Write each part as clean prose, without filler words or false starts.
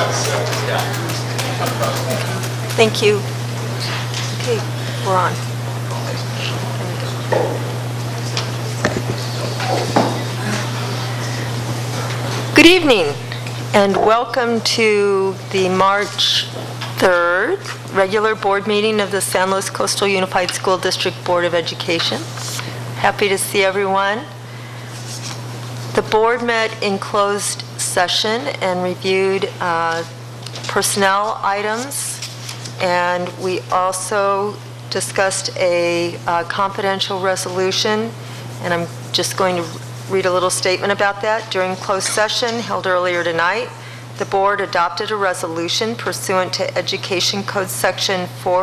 Thank you. Okay, we're on. Good evening, and welcome to the March 3rd regular board meeting of the San Luis Coastal Unified School District Board of Education. Happy to see everyone. The board met in closed session and reviewed personnel items, and we also discussed a confidential resolution, and I'm just going to read a little statement about that. During closed session held earlier tonight, the board adopted a resolution pursuant to Education Code Section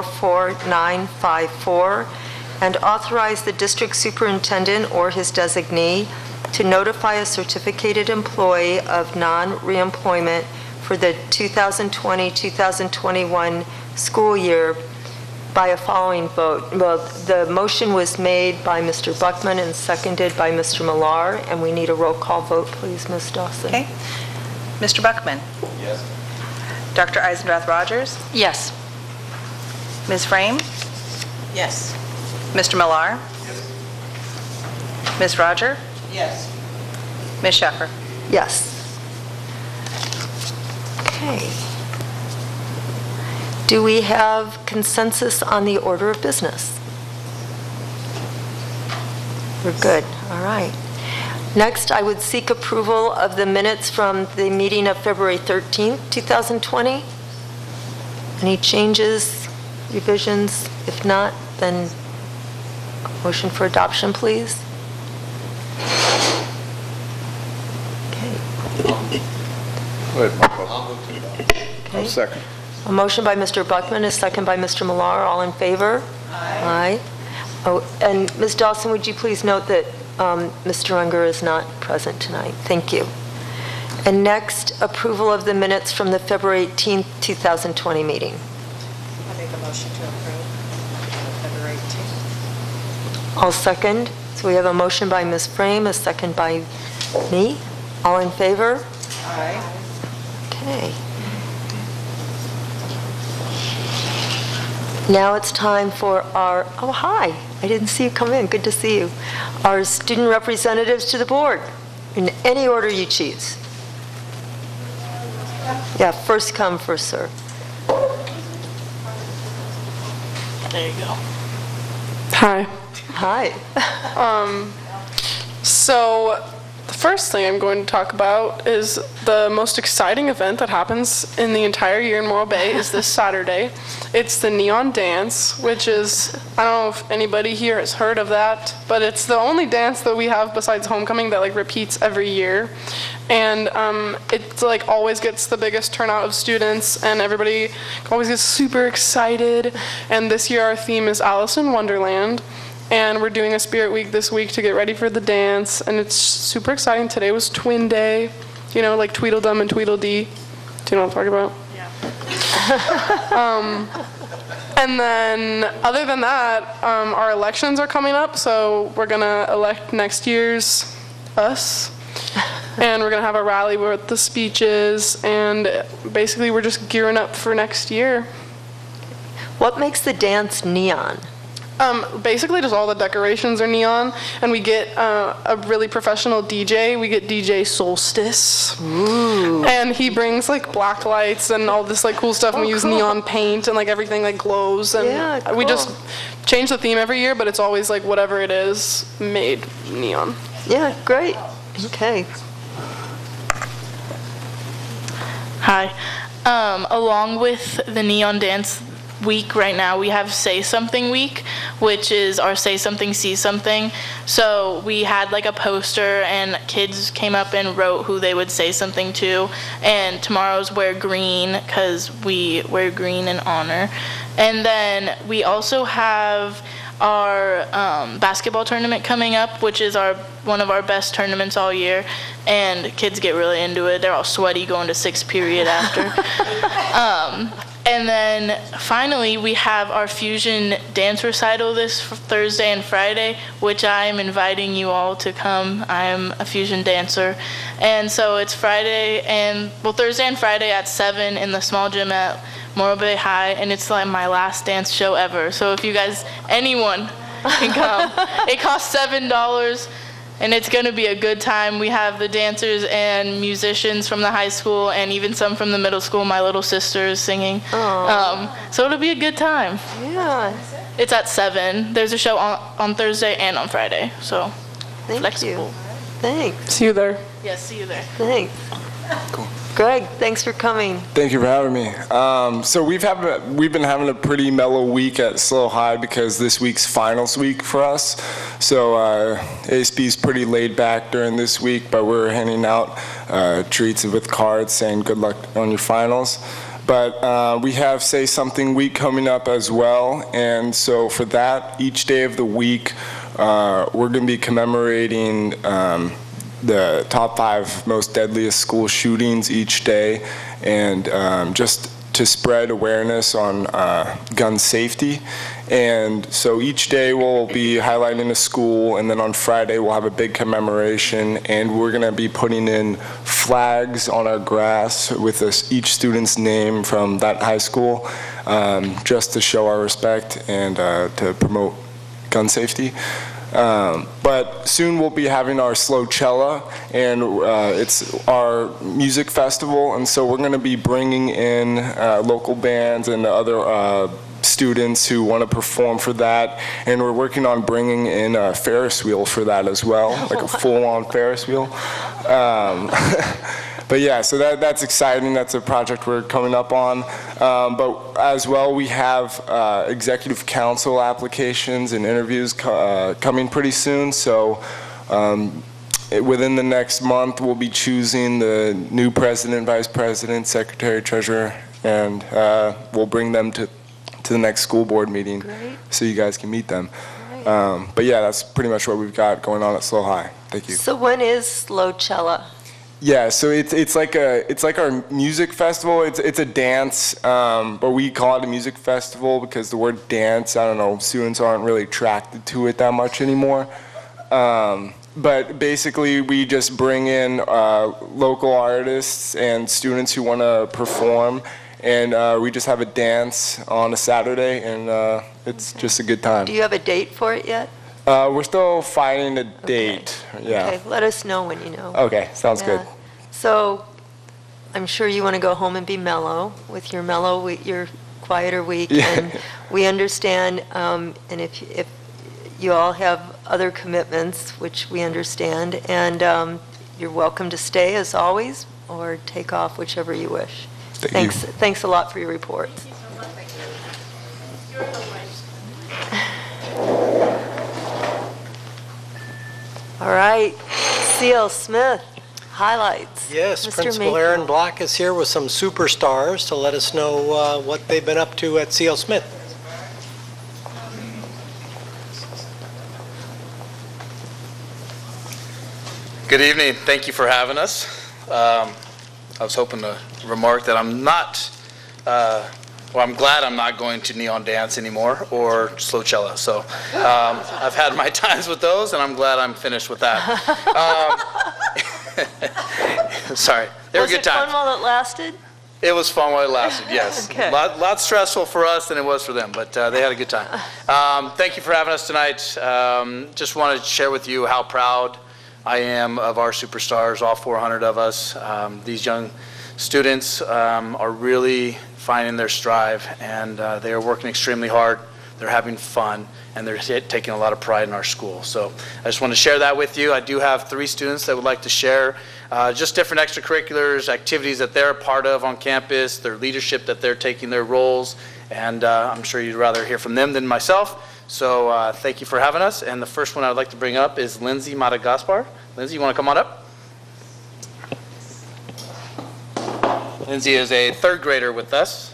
44954 and authorized the district superintendent or his designee to notify a certificated employee of non-reemployment for the 2020-2021 school year by a following vote. Well, the motion was made by Mr. Buckman and seconded by Mr. Millar, and we need a roll call vote, please, Ms. Dawson. Okay. Mr. Buckman? Yes. Dr. Eisendrath-Rogers? Yes. Ms. Frame? Yes. Mr. Millar? Yes. Ms. Roger? Yes. Ms. Sheffer? Yes. Okay. Do we have consensus on the order of business? We're good. All right. Next, I would seek approval of the minutes from the meeting of February 13th, 2020. Any changes, revisions? If not, then motion for adoption, please. Okay. Go ahead, Marco. I'll move to adopt. Okay. Second. A motion by Mr. Buckman, a second by Mr. Millar. All in favor? Aye. Aye. Oh, and Ms. Dawson, would you please note that Mr. Unger is not present tonight? Thank you. And next, approval of the minutes from the February 18th, 2020 meeting. I make a motion to approve February 18th. I'll second. So we have a motion by Ms. Frame, a second by me. All in favor? Aye. Okay. Now it's time for our, oh, hi. I didn't see you come in. Good to see you. Our student representatives to the board, in any order you choose. Yeah, first come, first serve. There you go. Hi. Hi. So the first thing I'm going to talk about is the most exciting event that happens in the entire year in Morro Bay is this Saturday. It's the Neon Dance, which is, I don't know if anybody here has heard of that, but it's the only dance that we have besides homecoming that repeats every year. And it always gets the biggest turnout of students, and everybody always gets super excited. And this year our theme is Alice in Wonderland. And we're doing a Spirit Week this week to get ready for the dance, and it's super exciting. Today was Twin Day, like Tweedledum and Tweedledee. Do you know what I'm talking about? Yeah. And then, other than that, our elections are coming up, so we're gonna elect next year's us, and we're gonna have a rally with the speeches, and basically we're just gearing up for next year. What makes the dance neon? Basically just all the decorations are neon, and we get a really professional DJ. We get DJ Solstice. Ooh. And he brings black lights and all this cool stuff, and we use neon paint and everything glows, and Yeah, we cool. just change the theme every year, but it's always whatever it is made neon. Yeah, great. Okay. Hi. Along with the Neon Dance week right now, we have Say Something Week, which is our Say Something, See Something. So we had a poster, and kids came up and wrote who they would say something to. And tomorrow's Wear Green, because we wear green in honor. And then we also have our basketball tournament coming up, which is one of our best tournaments all year, and kids get really into it. They're all sweaty going to sixth period after. And then finally, we have our fusion dance recital this Thursday and Friday, which I am inviting you all to come. I am a fusion dancer. And so it's Thursday and Friday at 7 in the small gym at Morro Bay High, and it's like my last dance show ever. So if you guys, anyone can come. It costs $7. And it's going to be a good time. We have the dancers and musicians from the high school and even some from the middle school. My little sister is singing. So it'll be a good time. Yeah. It's at 7. There's a show on Thursday and on Friday. So Thank flexible. you. Thanks. See you there. Yes, see you there. Thanks. Cool. Greg, thanks for coming. Thank you for having me. So we've been having a pretty mellow week at SLO High because this week's finals week for us. So ASB's pretty laid back during this week, but we're handing out treats with cards saying good luck on your finals. But we have Say Something Week coming up as well, and so for that, each day of the week, we're going to be commemorating the top 5 most deadliest school shootings each day, and just to spread awareness on gun safety. And so each day we'll be highlighting a school, and then on Friday we'll have a big commemoration, and we're going to be putting in flags on our grass with each student's name from that high school, just to show our respect and to promote gun safety. But soon we'll be having our Slowchella, and it's our music festival, and so we're going to be bringing in local bands and other students who want to perform for that, and we're working on bringing in a Ferris wheel for that as well, like a full-on Ferris wheel. But yeah, so that's exciting. That's a project we're coming up on. But as well, we have executive council applications and interviews coming pretty soon. So within the next month, we'll be choosing the new president, vice president, secretary, treasurer, and we'll bring them to the next school board meeting. Great. So you guys can meet them. But yeah, that's pretty much what we've got going on at SLO High. Thank you. So when is Slowchella? Yeah, so it's like our music festival. It's a dance, but we call it a music festival because the word dance, I don't know, students aren't really attracted to it that much anymore. But basically, we just bring in local artists and students who want to perform, and we just have a dance on a Saturday, and it's just a good time. Do you have a date for it yet? We're still finding a date. Yeah. Okay, let us know when you know. Okay, sounds Yeah. good. So I'm sure you want to go home and be mellow with your your quieter week. Yeah. And we understand, and if you all have other commitments, which we understand, and you're welcome to stay as always or take off, whichever you wish. Thank you. Thanks a lot for your report. All right, C.L. Smith, highlights. Yes, Mr. Principal Mayfield. Aaron Black is here with some superstars to let us know what they've been up to at C.L. Smith. Good evening. Thank you for having us. I was hoping to remark that I'm not, I'm glad I'm not going to Neon Dance anymore or Slowchella. So I've had my times with those, and I'm glad I'm finished with that. Sorry. They were good Was it times. fun while it lasted? It was fun while it lasted, yes. Okay. Lot stressful for us than it was for them, but they had a good time. Thank you for having us tonight. Just wanted to share with you how proud I am of our superstars, all 400 of us. These young students are really finding their strive, and they are working extremely hard. They're having fun, and they're taking a lot of pride in our school. So I just want to share that with you. I do have 3 students that would like to share just different extracurriculars, activities that they're a part of on campus, their leadership that they're taking their roles, and I'm sure you'd rather hear from them than myself. So thank you for having us. And the first one I'd like to bring up is Lindsay Madagaspar. Lindsay, you want to come on up? Lindsay is a 3rd grader with us.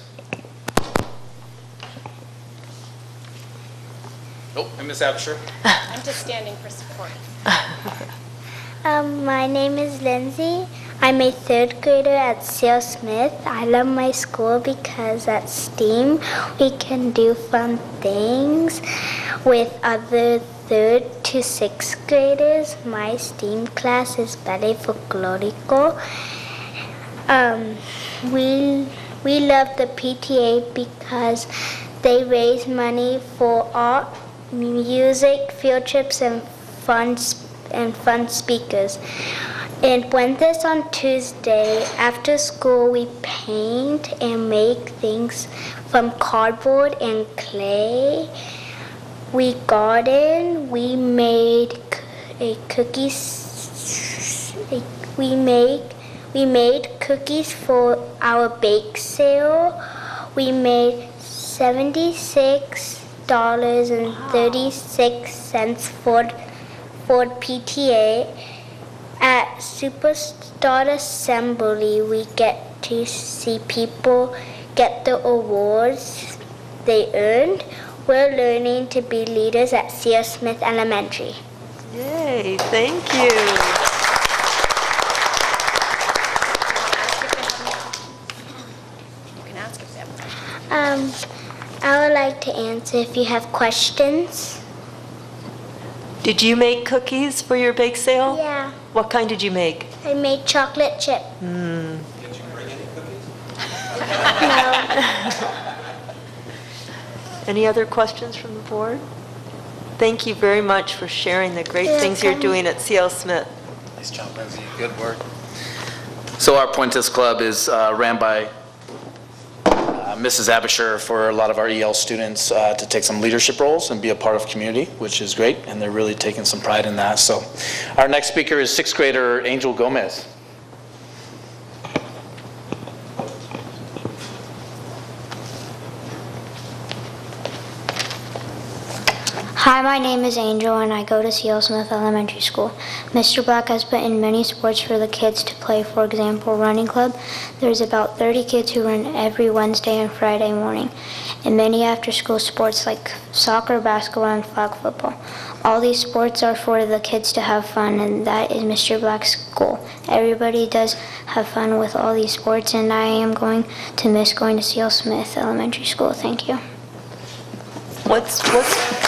Oh, and Miss Absher. I'm just standing for support. My name is Lindsay. I'm a third grader at C.L. Smith. I love my school because at STEAM we can do fun things with other third to sixth graders. My STEAM class is Ballet Folklorico. We love the PTA because they raise money for art, music, field trips, and fun speakers. In Puentes on Tuesday, after school, we paint and make things from cardboard and clay. We garden. We made cookies. We made cookies for our bake sale. We made $76.36 for PTA. At Superstar Assembly, we get to see people get the awards they earned. We're learning to be leaders at C.L. Smith Elementary. Yay, thank you. I would like to answer if you have questions. Did you make cookies for your bake sale? Yeah, What kind did you make? I made chocolate chip. Did you bring any cookies? No. Any other questions from the board? Thank you very much for sharing the great things you're doing at C.L. Smith. Nice job, Lindsay. Good work. So our Puentes Club is ran by Mrs. Abisher for a lot of our EL students to take some leadership roles and be a part of community, which is great, and they're really taking some pride in that. So our next speaker is sixth grader Angel Gomez. Hi, my name is Angel and I go to C.L. Smith Elementary School. Mr. Black has put in many sports for the kids to play. For example, running club. There's about 30 kids who run every Wednesday and Friday morning. And many after-school sports like soccer, basketball, and flag football. All these sports are for the kids to have fun, and that is Mr. Black's goal. Everybody does have fun with all these sports, and I am going to miss going to C.L. Smith Elementary School. Thank you. What sport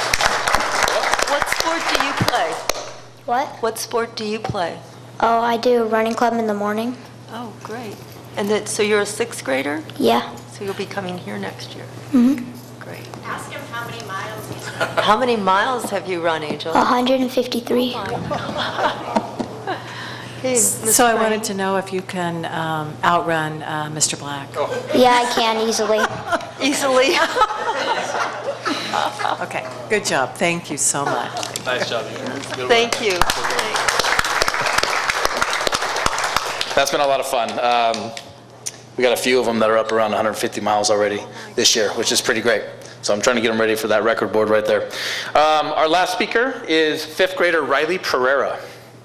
do you play? What? What sport do you play? Oh, I do running club in the morning. Oh, great. And so you're a sixth grader? Yeah. So you'll be coming here next year? Mm-hmm. Great. Ask him how many miles he's How many miles have you run, Angel? 153. Hey, Ms. So I Frank? wanted to know if you can outrun Mr. Black. Yeah, I can easily. Easily. Okay, good job. Thank you so much. Nice job. Thank you. That's been a lot of fun. We got a few of them that are up around 150 miles already this year, which is pretty great. So I'm trying to get them ready for that record board right there. Our last speaker is fifth grader Riley Pereira.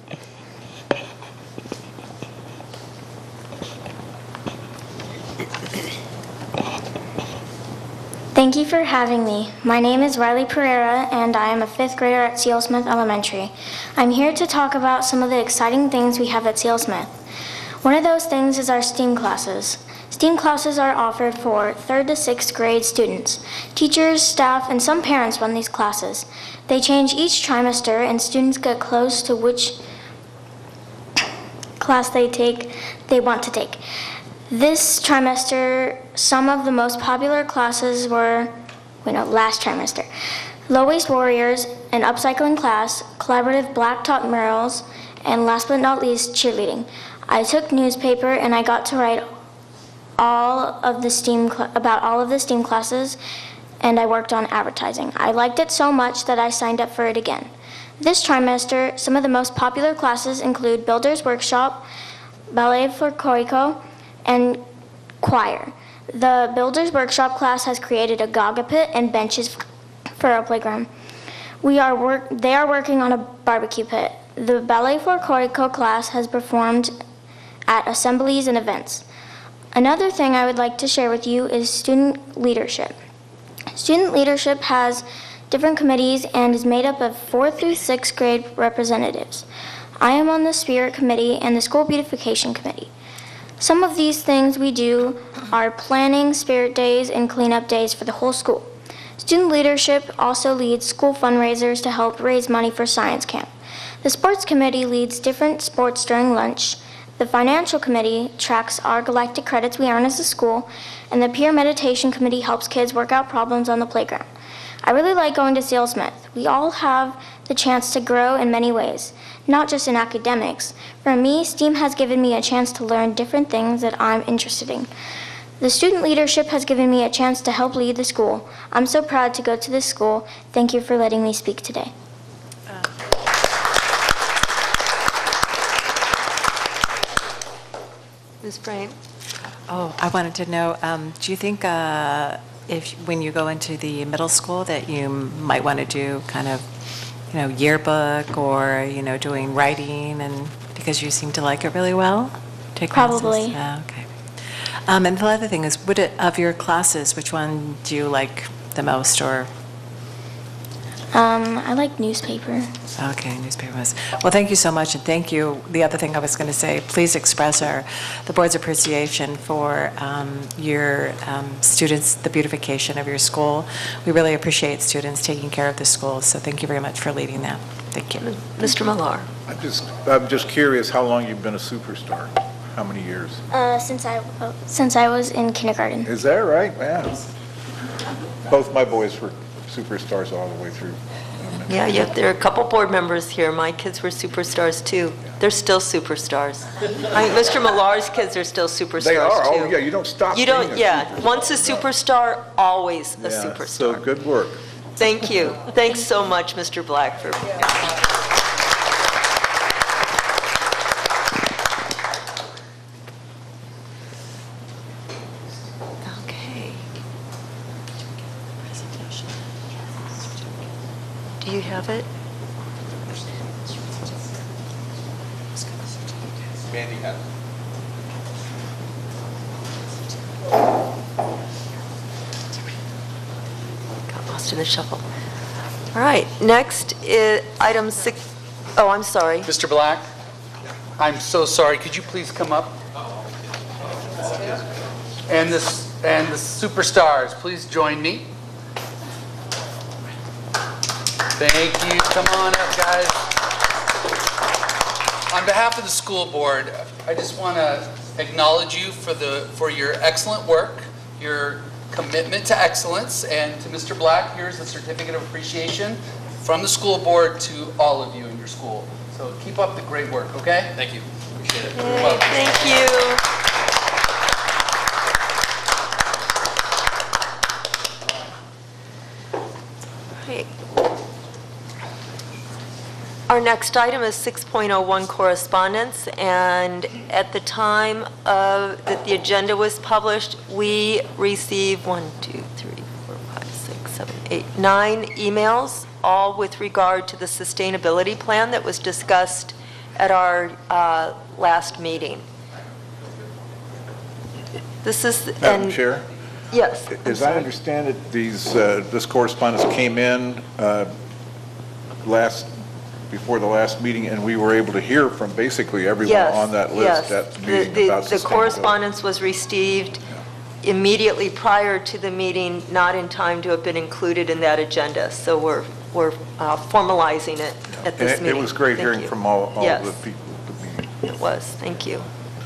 Thank you for having me. My name is Riley Pereira, and I am a fifth grader at C.L. Smith Elementary. I'm here to talk about some of the exciting things we have at C.L. Smith. One of those things is our STEAM classes. STEAM classes are offered for 3rd to 6th grade students. Teachers, staff, and some parents run these classes. They change each trimester, and students get close to which class they want to take. This trimester, some of the most popular classes were, last trimester, Low Waste Warriors, an upcycling class, collaborative blacktop murals, and last but not least, cheerleading. I took newspaper and I got to write about all of the STEAM classes, and I worked on advertising. I liked it so much that I signed up for it again. This trimester, some of the most popular classes include Builder's Workshop, Ballet Folklorico, and choir. The Builder's Workshop class has created a gaga pit and benches for a playground. They are working on a barbecue pit. The Ballet Folklorico class has performed at assemblies and events. Another thing I would like to share with you is student leadership. Student leadership has different committees and is made up of 4th through 6th grade representatives. I am on the Spirit Committee and the School Beautification Committee. Some of these things we do are planning Spirit Days and cleanup days for the whole school. Student leadership also leads school fundraisers to help raise money for science camp. The Sports Committee leads different sports during lunch. The Financial Committee tracks our galactic credits we earn as a school, and the Peer Meditation Committee helps kids work out problems on the playground. I really like going to Salesmith. We all have the chance to grow in many ways, not just in academics. For me, STEAM has given me a chance to learn different things that I'm interested in. The student leadership has given me a chance to help lead the school. I'm so proud to go to this school. Thank you for letting me speak today. Ms. Frame? Oh, I wanted to know, do you think if, when you go into the middle school, that you might want to do kind of, yearbook or, doing writing, and because you seem to like it really well? Take classes? Probably. Yeah, okay. And the other thing is, of your classes, which one do you like the most, or? I like newspaper. Okay, newspapers. Well, thank you so much, and thank you. The other thing I was going to say, please express the board's appreciation for your students, the beautification of your school. We really appreciate students taking care of the school, so thank you very much for leading that. Thank you. Mr. Millar? I'm just curious how long you've been a superstar. How many years? Since I was in kindergarten. Is that right? Man. Both my boys were superstars all the way through. Yeah, there are a couple board members here. My kids were superstars too. They're still superstars. Mr. Millar's kids are still superstars They are. too. Oh, yeah. You don't stop. You don't. Yeah. Once a superstar, always a Yeah, superstar. so good work. Thank you. Thanks so much, Mr. Blackford. Okay. Do you have it? Mandy has it. Got lost in the shuffle. All right, next is item 6. Oh, I'm sorry. Mr. Black, I'm so sorry. Could you please come up? And the superstars, please join me. Thank you. Come on up, guys. On behalf of the school board, I just want to acknowledge you for your excellent work, your commitment to excellence, and to Mr. Black, here's a certificate of appreciation from the school board to all of you in your school. So keep up the great work, okay? Thank you. Appreciate it. Yay, thank you. Right. Our next item is 6.01 correspondence, and at the time that the agenda was published, we received 9 emails, all with regard to the sustainability plan that was discussed at our last meeting. This is Madam Chair? Yes. As I understand it, this correspondence came in before the last meeting, and we were able to hear from basically everyone on that list at the meeting about the sustainability. correspondence was received immediately prior to the meeting, not in time to have been included in that agenda. So we're formalizing it at this meeting. It was great hearing from all the people at the meeting. It was. Thank you.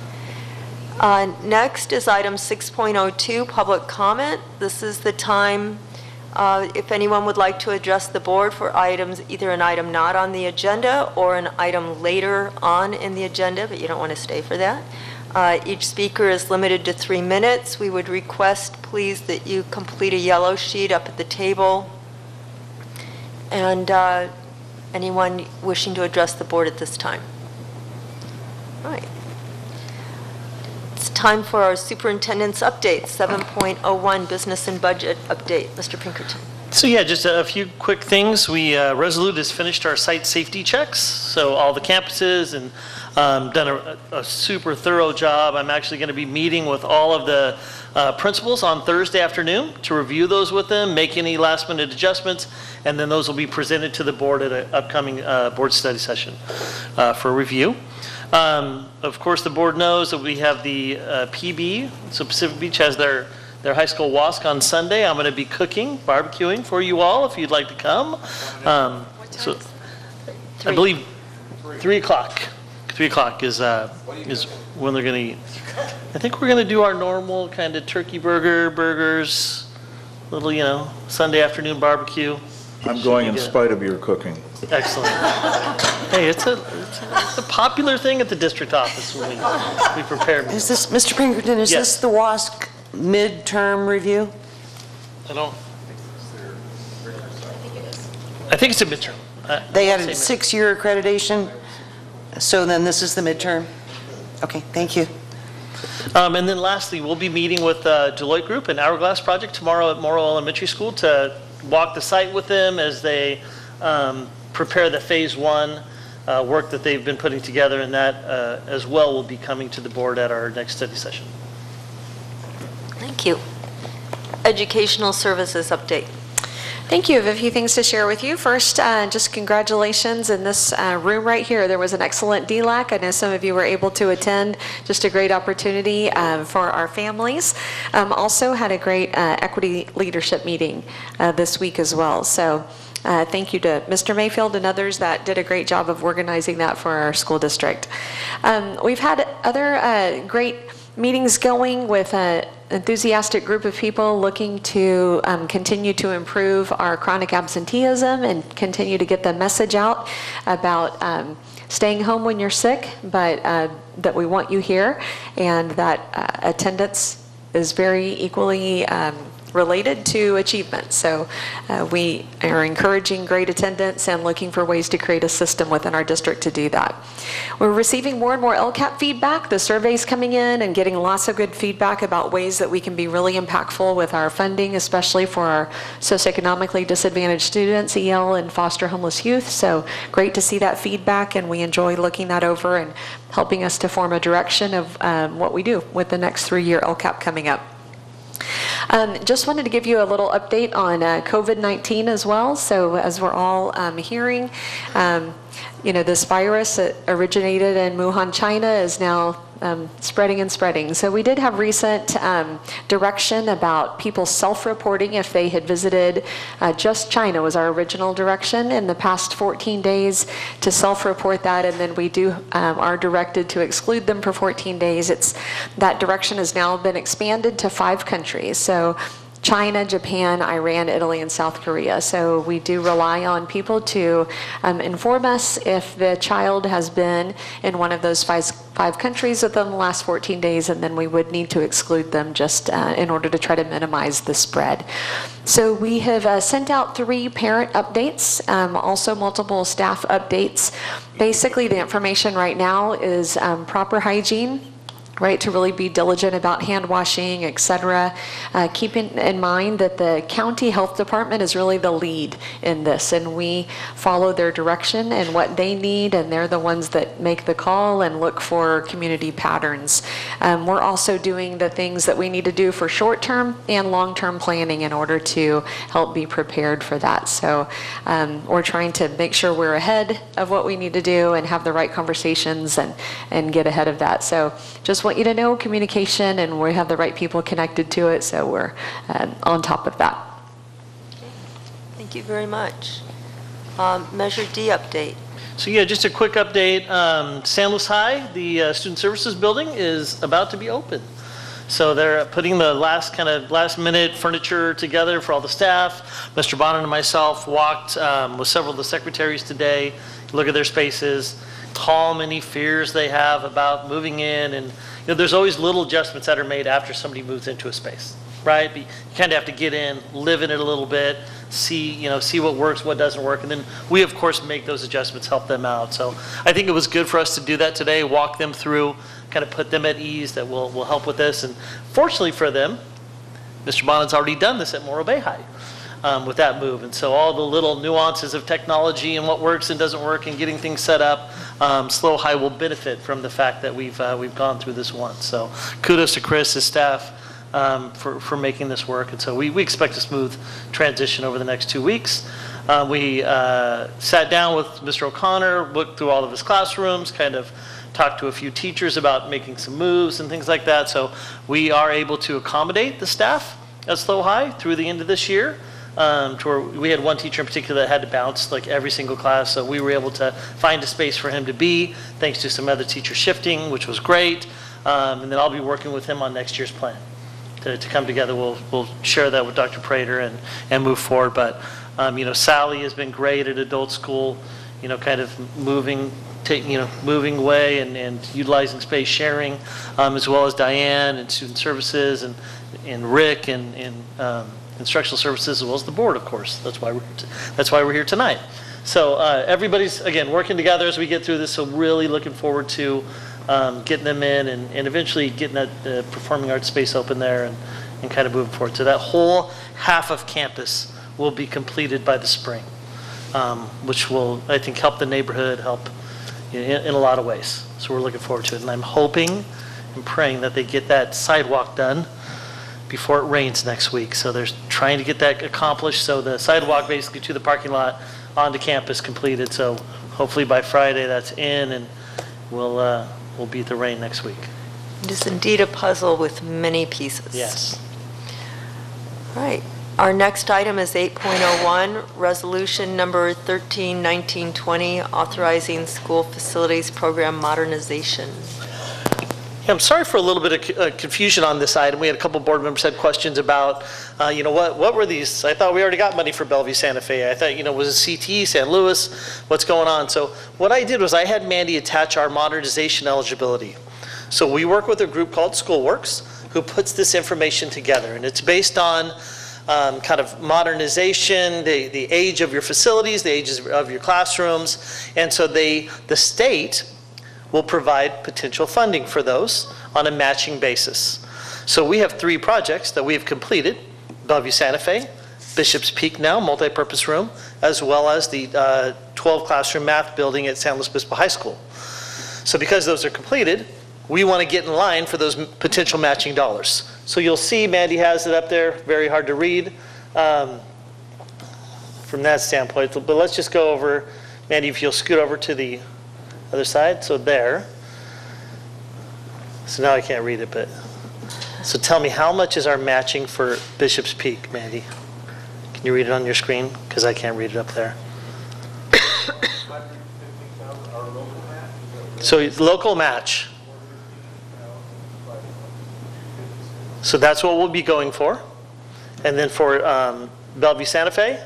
Next is item 6.02, public comment. This is the time if anyone would like to address the board for items, either an item not on the agenda or an item later on in the agenda, but you don't want to stay for that. Each speaker is limited to 3 minutes. We would request, please, that you complete a yellow sheet up at the table. And anyone wishing to address the board at this time. All right. It's time for our superintendent's update, 7.01 business and budget update. Mr. Pinkerton. So yeah, just a few quick things. We, Resolute has finished our site safety checks. So all the campuses and done a super thorough job. I'm actually going to be meeting with all of the principals on Thursday afternoon to review those with them, make any last minute adjustments, and then those will be presented to the board at an upcoming board study session for review. Of course, the board knows that we have the PB, so Pacific Beach has their high school WASC on Sunday. I'm going to be cooking, barbecuing for you all if you'd like to come. So I believe 3 o'clock. 3 o'clock is when they're going to eat. I think we're going to do our normal kind of turkey burgers, little, Sunday afternoon barbecue. I'm going in spite of your cooking. Excellent. Hey, it's a popular thing at the district office when we prepare. Is this, Mr. Pinkerton, is this the WASC midterm review? I think it's a midterm. They had a 6-year accreditation, so then this is the midterm? Okay, thank you. And then lastly, we'll be meeting with Deloitte Group and Hourglass Project tomorrow at Morrow Elementary School to walk the site with them as they prepare the phase 1 work that they've been putting together, and that as well will be coming to the board at our next study session. Thank you. Educational services update. Thank you. I have a few things to share with you. First, just congratulations in this room right here. There was an excellent DLAC. I know some of you were able to attend. Just a great opportunity for our families. Also had a great equity leadership meeting this week as well. So thank you to Mr. Mayfield and others that did a great job of organizing that for our school district. We've had other great meetings going with an enthusiastic group of people looking to continue to improve our chronic absenteeism and continue to get the message out about staying home when you're sick, but that we want you here, and that attendance is very equally related to achievement. So we are encouraging great attendance and looking for ways to create a system within our district to do that. We're receiving more and more LCAP feedback. The survey's coming in and getting lots of good feedback about ways that we can be really impactful with our funding, especially for our socioeconomically disadvantaged students, EL, and foster homeless youth. So great to see that feedback, and we enjoy looking that over and helping us to form a direction of what we do with the next 3-year LCAP coming up. Just wanted to give you a little update on COVID-19 as well. So as we're all hearing, this virus that originated in Wuhan, China is now spreading and spreading. So we did have recent direction about people self-reporting if they had visited just China was our original direction in the past 14 days to self-report that, and then we are directed to exclude them for 14 days. That direction has now been expanded to 5 countries. So China, Japan, Iran, Italy, and South Korea. So we do rely on people to inform us if the child has been in one of those five countries within the last 14 days, and then we would need to exclude them just in order to try to minimize the spread. So we have sent out 3 parent updates, also multiple staff updates. Basically, the information right now is proper hygiene, right, to really be diligent about hand washing, etc. Keeping in mind that the county health department is really the lead in this, and we follow their direction and what they need, and they're the ones that make the call and look for community patterns. We're also doing the things that we need to do for short-term and long-term planning in order to help be prepared for that. So we're trying to make sure we're ahead of what we need to do and have the right conversations and get ahead of that. So just want you to know communication, and we have the right people connected to it, so we're on top of that. Thank you very much. Measure D update. So yeah, just a quick update. San Luis High, the Student Services building, is about to be open. So they're putting the last minute furniture together for all the staff. Mr. Bonner and myself walked with several of the secretaries today, look at their spaces, calm any fears they have about moving in, and there's always little adjustments that are made after somebody moves into a space, right? But you kind of have to get in, live in it a little bit, see what works, what doesn't work, and then we of course make those adjustments, help them out. So I think it was good for us to do that today, walk them through, kind of put them at ease that will help with this. And fortunately for them, Mr. Bonan's already done this at Morro Bay High. with that move. And so all the little nuances of technology and what works and doesn't work and getting things set up, SLO High will benefit from the fact that we've gone through this once. So kudos to Chris, his staff, for making this work. And so we expect a smooth transition over the next 2 weeks. We sat down with Mr. O'Connor, looked through all of his classrooms, kind of talked to a few teachers about making some moves and things like that. So we are able to accommodate the staff at SLO High through the end of this year. To where we had one teacher in particular that had to bounce like every single class, so we were able to find a space for him to be, thanks to some other teacher shifting, which was great. And then I'll be working with him on next year's plan to come together. We'll share that with Dr. Prater and move forward. But Sally has been great at adult school, kind of moving away and utilizing space sharing, as well as Diane and student services and Rick and instructional services, as well as the board, of course. That's why we're here tonight. So everybody's, again, working together as we get through this, so really looking forward to getting them in and eventually getting that performing arts space open there and kind of moving forward. So that whole half of campus will be completed by the spring, which will, I think, help the neighborhood, help in a lot of ways. So we're looking forward to it. And I'm hoping and praying that they get that sidewalk done before it rains next week. So they're trying to get that accomplished. So the sidewalk basically to the parking lot onto campus completed. So hopefully by Friday that's in, and we'll beat the rain next week. It is indeed a puzzle with many pieces. Yes. All right. Our next item is 8.01, Resolution Number 131920, authorizing school facilities program modernization. Yeah, I'm sorry for a little bit of confusion on this item. We had a couple board members had questions about, what were these? I thought we already got money for Bellevue Santa Fe. I thought, was it CTE, San Luis? What's going on? So what I did was I had Mandy attach our modernization eligibility. So we work with a group called SchoolWorks who puts this information together, and it's based on kind of modernization, the age of your facilities, the ages of your classrooms, and so the state will provide potential funding for those on a matching basis. So we have 3 projects that we have completed: Bellevue Santa Fe, Bishop's Peak now, multi-purpose room, as well as the 12-classroom math building at San Luis Obispo High School. So because those are completed, we want to get in line for those potential matching dollars. So you'll see Mandy has it up there, very hard to read from that standpoint. But let's just go over, Mandy, if you'll scoot over to the other side, so there. So now I can't read it, but, so tell me, how much is our matching for Bishop's Peak, Mandy? Can you read it on your screen? Because I can't read it up there. So it's local match. So that's what we'll be going for. And then for Bellevue Santa Fe,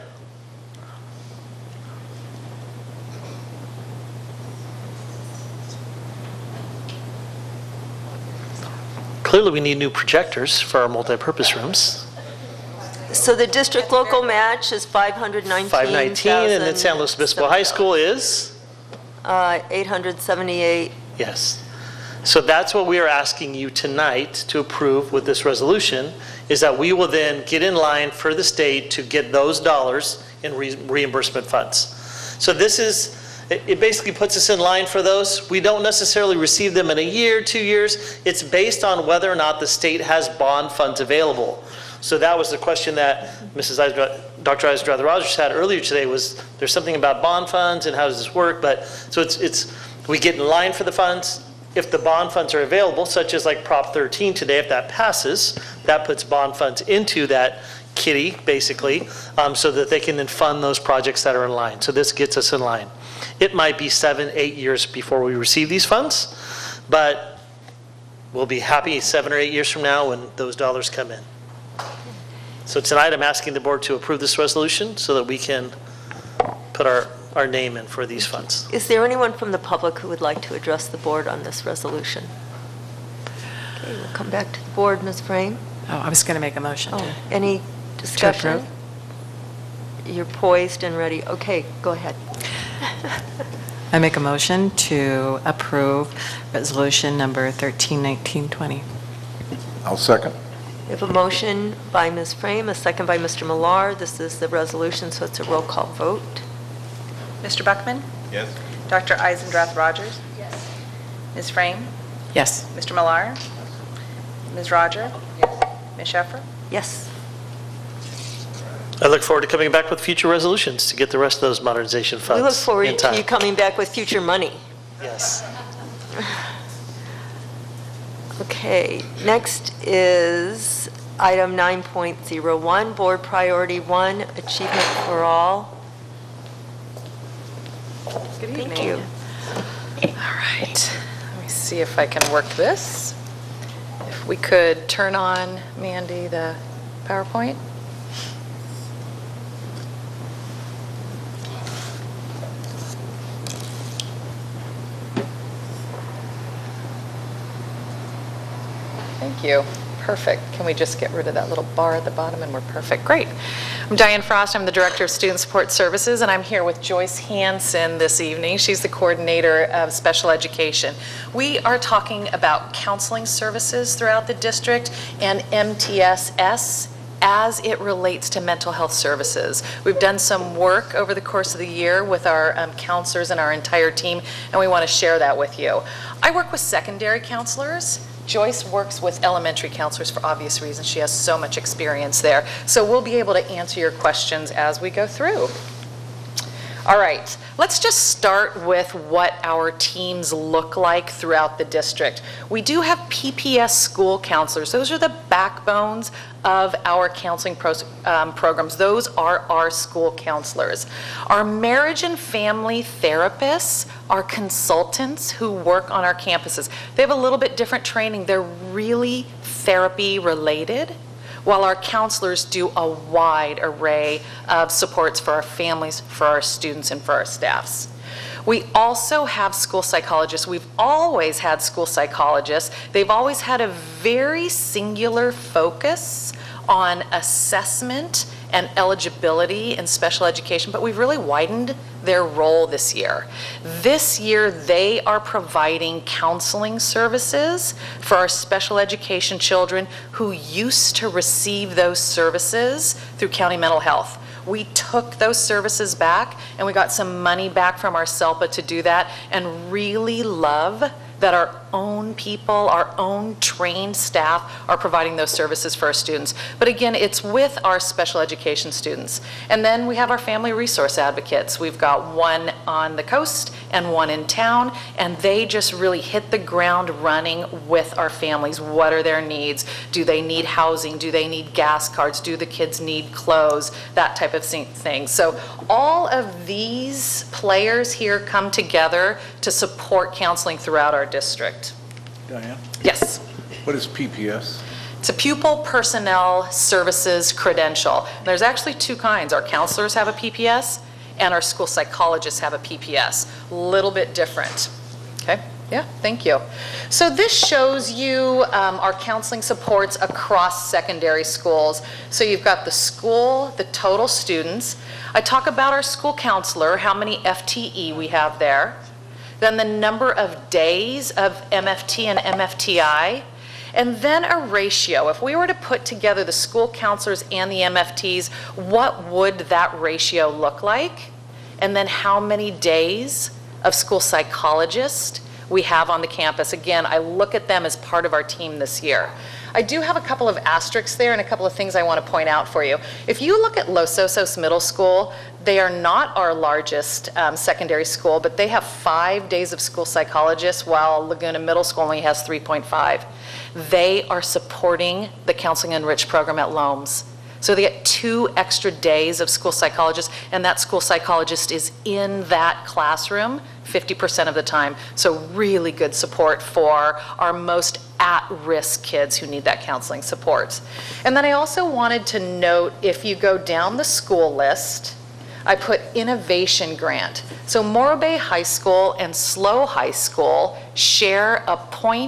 clearly we need new projectors for our multi-purpose rooms. So the district local match is $519,000. $519,000, and then San Luis Obispo High School is? $878,000. Yes. So that's what we are asking you tonight to approve with this resolution, is that we will then get in line for the state to get those dollars in reimbursement funds. So this is, it basically puts us in line for those. We don't necessarily receive them in a year, 2 years. It's based on whether or not the state has bond funds available. So that was the question that Dr. Eisner-Rogers had earlier today, was there's something about bond funds and how does this work? But so it's we get in line for the funds. If the bond funds are available, such as like Prop 13 today, if that passes, that puts bond funds into that kitty, basically, so that they can then fund those projects that are in line. So this gets us in line. It might be 7, 8 years before we receive these funds, but we'll be happy 7 or 8 years from now when those dollars come in. So tonight I'm asking the board to approve this resolution so that we can put our name in for these funds. Is there anyone from the public who would like to address the board on this resolution? Okay, we'll come back to the board. Ms. Frame? Oh, I was going to make a motion. Any discussion? You're poised and ready. Okay, go ahead. I make a motion to approve resolution number 131920. I'll second. We have a motion by Ms. Frame, a second by Mr. Millar. This is the resolution, so it's a roll call vote. Mr. Buckman? Yes. Dr. Eisendrath Rogers? Yes. Ms. Frame? Yes. Mr. Millar? Ms. Roger? Yes. Ms. Sheffer? Yes. I look forward to coming back with future resolutions to get the rest of those modernization funds We look in forward time. to you coming back with future money. Yes. Okay, next is item 9.01, Board Priority 1, Achievement for All. Good Thank evening. you. All right, let me see if I can work this. If we could turn on, Mandy, the PowerPoint. Thank you. Perfect. Can we just get rid of that little bar at the bottom and we're perfect? Great. I'm Diane Frost. I'm the Director of Student Support Services, and I'm here with Joyce Hansen this evening. She's the Coordinator of Special Education. We are talking about counseling services throughout the district and MTSS as it relates to mental health services. We've done some work over the course of the year with our counselors and our entire team, and we want to share that with you. I work with secondary counselors. Joyce works with elementary counselors for obvious reasons. She has so much experience there. So we'll be able to answer your questions as we go through. All right, let's just start with what our teams look like throughout the district. We do have PPS school counselors. Those are the backbones of our counseling programs. Those are our school counselors. Our marriage and family therapists are consultants who work on our campuses. They have a little bit different training. They're really therapy related, while our counselors do a wide array of supports for our families, for our students, and for our staffs. We also have school psychologists. We've always had school psychologists. They've always had a very singular focus on assessment and eligibility in special education, but we've really widened their role this year. This year, they are providing counseling services for our special education children who used to receive those services through county mental health. We took those services back, and we got some money back from our SELPA to do that, and really love that our own people, our own trained staff are providing those services for our students. But again, it's with our special education students. And then we have our family resource advocates. We've got one on the coast and one in town, and they just really hit the ground running with our families. What are their needs? Do they need housing? Do they need gas cards? Do the kids need clothes? That type of thing. So all of these players here come together to support counseling throughout our district. Diane? Yes. What is PPS? It's a Pupil Personnel Services Credential. There's actually two kinds. Our counselors have a PPS and our school psychologists have a PPS. A little bit different. Okay? Yeah, thank you. So this shows you our counseling supports across secondary schools. So you've got the school, the total students. I talk about our school counselor, how many FTE we have there. Then the number of days of MFT and MFTI, and then a ratio. If we were to put together the school counselors and the MFTs, what would that ratio look like? And then how many days of school psychologists we have on the campus. Again, I look at them as part of our team this year. I do have a couple of asterisks there and a couple of things I want to point out for you. If you look at Los Osos Middle School, they are not our largest secondary school, but they have 5 days of school psychologists, while Laguna Middle School only has 3.5. They are supporting the Counseling Enriched program at Loams. So they get 2 extra days of school psychologists, and that school psychologist is in that classroom 50% of the time. So really good support for our most at-risk kids who need that counseling support. And then I also wanted to note, if you go down the school list, I put innovation grant. So Morro Bay High School and SLO High School share a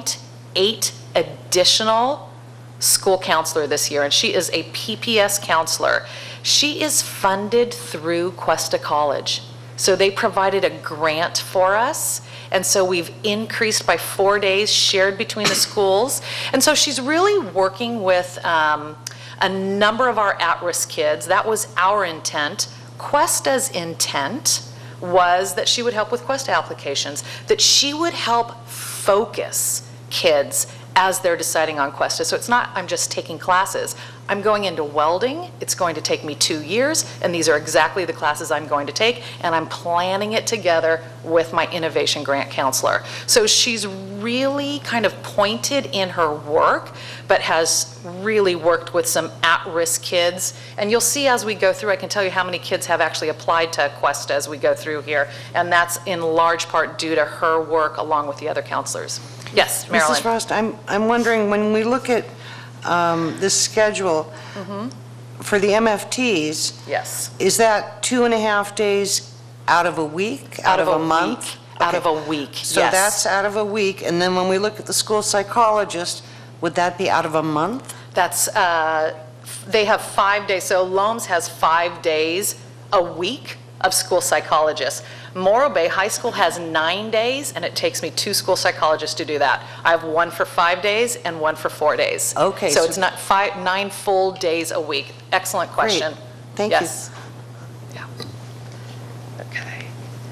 0.8 additional school counselor this year, and she is a PPS counselor. She is funded through Cuesta College. So they provided a grant for us, And so we've increased by 4 days shared between the schools. And so she's really working with a number of our at-risk kids. That was our intent. Questa's intent was that she would help with Questa applications, that she would help focus kids as they're deciding on Questa. So it's not, I'm just taking classes. I'm going into welding. It's going to take me 2 years, and these are exactly the classes I'm going to take, and I'm planning it together with my innovation grant counselor. So she's really kind of pointed in her work, but has really worked with some at-risk kids. And you'll see as we go through, I can tell you how many kids have actually applied to Questa as we go through here, and that's in large part due to her work along with the other counselors. Yes, Marilyn. Mrs. Frost, I'm wondering, when we look at this schedule for the MFTs, yes, is that 2.5 days out of a week, out of a month? Out of a week, So yes. that's out of a week, and then when we look at the school psychologist, would that be out of a month? That's, they have 5 days, so Loams has 5 days a week of school psychologists. Morro Bay High School has 9 days, and it takes me 2 school psychologists to do that. I have one for 5 days and one for 4 days. Okay. So it's not 9 full days a week. Excellent question. Great. Thank yes. you. Yeah. Okay.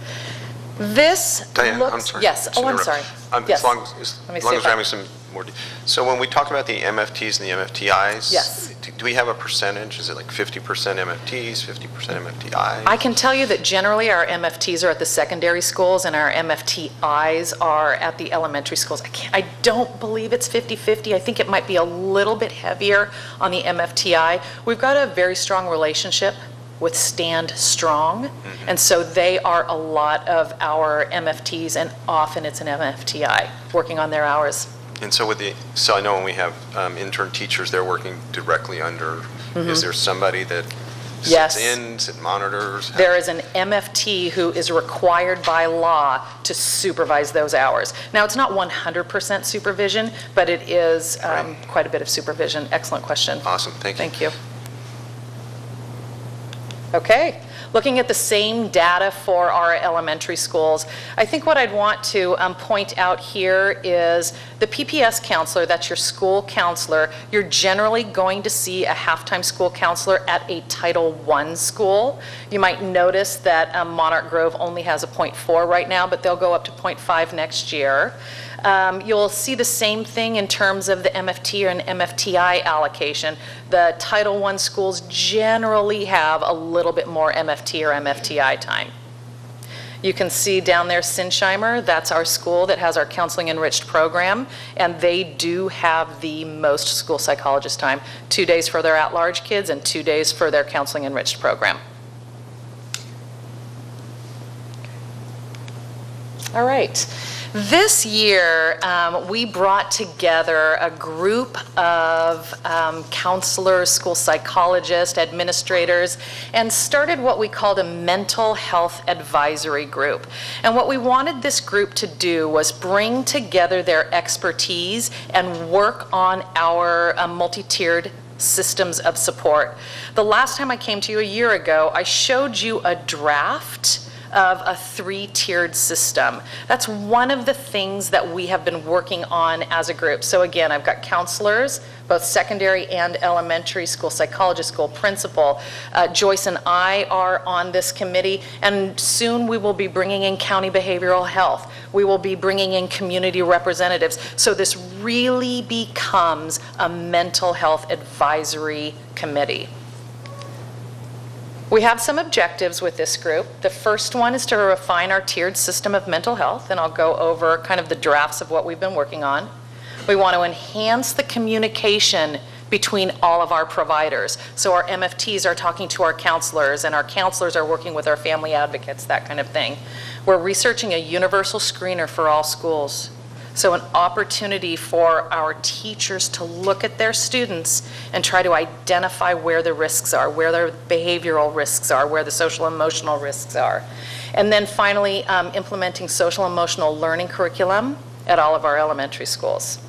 This Diane, looks, I'm sorry. yes. Oh, I'm sorry. Yes. As long Let me as see we're if I- having some more, so when we talk about the MFTs and the MFTIs, Yes. do we have a percentage? Is it like 50% MFTs, 50% MFTIs? I can tell you that generally our MFTs are at the secondary schools and our MFTIs are at the elementary schools. I don't believe it's 50-50. I think it might be a little bit heavier on the MFTI. We've got a very strong relationship with Stand Strong, and so they are a lot of our MFTs, and often it's an MFTI working on their hours. And so so I know when we have intern teachers, they're working directly under, is there somebody that Yes. sits in, that monitors? There is an MFT who is required by law to supervise those hours. Now, it's not 100% supervision, but it is quite a bit of supervision. Excellent question. Awesome, thank you. Thank you. Okay, looking at the same data for our elementary schools, I think what I'd want to point out here is the PPS counselor, that's your school counselor. You're generally going to see a half-time school counselor at a Title I school. You might notice that Monarch Grove only has a 0.4 right now, but they'll go up to 0.5 next year. You'll see the same thing in terms of the MFT or an MFTI allocation. The Title I schools generally have a little bit more MFT or MFTI time. You can see down there Sinsheimer, that's our school that has our counseling enriched program, and they do have the most school psychologist time. 2 days for their at-large kids and 2 days for their counseling enriched program. All right. This year, we brought together a group of counselors, school psychologists, administrators, and started what we called a mental health advisory group. And what we wanted this group to do was bring together their expertise and work on our multi-tiered systems of support. The last time I came to you a year ago, I showed you a draft of a 3-tiered system. That's one of the things that we have been working on as a group. So again, I've got counselors, both secondary and elementary, school psychologist, school principal. Joyce and I are on this committee, and soon we will be bringing in county behavioral health. We will be bringing in community representatives. So this really becomes a mental health advisory committee. We have some objectives with this group. The first one is to refine our tiered system of mental health, and I'll go over kind of the drafts of what we've been working on. We want to enhance the communication between all of our providers. So our MFTs are talking to our counselors, and our counselors are working with our family advocates, that kind of thing. We're researching a universal screener for all schools. So an opportunity for our teachers to look at their students and try to identify where the risks are, where their behavioral risks are, where the social emotional risks are. And then finally, implementing social emotional learning curriculum at all of our elementary schools.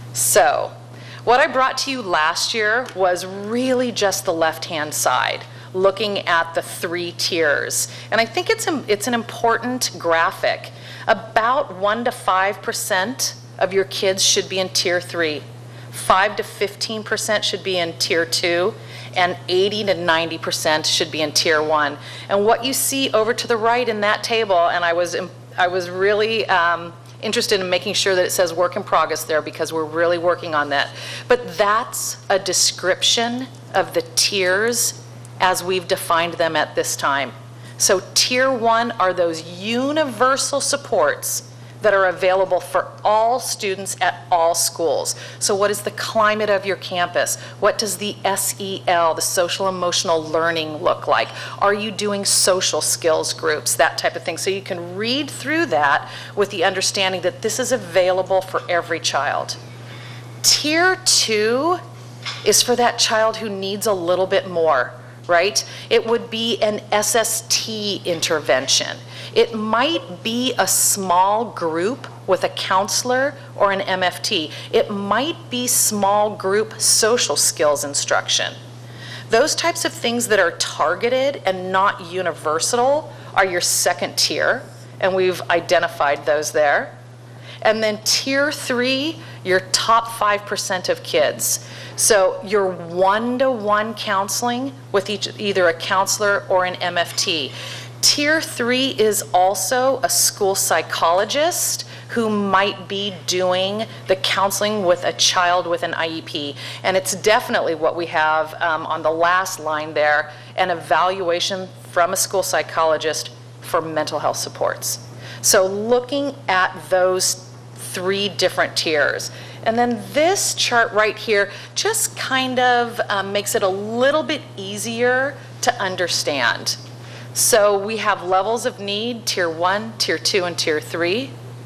So what I brought to you last year was really just the left-hand side. looking at the 3 tiers. And I think it's an important graphic. About 1 to 5% of your kids should be in tier 3. 5 to 15% should be in tier 2, and 80 to 90% should be in tier 1. And what you see over to the right in that table, and I was really interested in making sure that it says work in progress there, because we're really working on that. But that's a description of the tiers as we've defined them at this time. So tier 1 are those universal supports that are available for all students at all schools. So what is the climate of your campus? What does the SEL, the social emotional learning, look like? Are you doing social skills groups, that type of thing? So you can read through that with the understanding that this is available for every child. Tier 2 is for that child who needs a little bit more, right? It would be an SST intervention. It might be a small group with a counselor or an MFT. It might be small group social skills instruction. Those types of things that are targeted and not universal are your second tier, and we've identified those there. And then tier 3, your top 5% of kids. So your one-to-one counseling with either a counselor or an MFT. Tier 3 is also a school psychologist who might be doing the counseling with a child with an IEP. And it's definitely what we have on the last line there, an evaluation from a school psychologist for mental health supports. So looking at those 3 different tiers. And then this chart right here just kind of makes it a little bit easier to understand. So we have levels of need, tier 1, tier 2, and tier 3.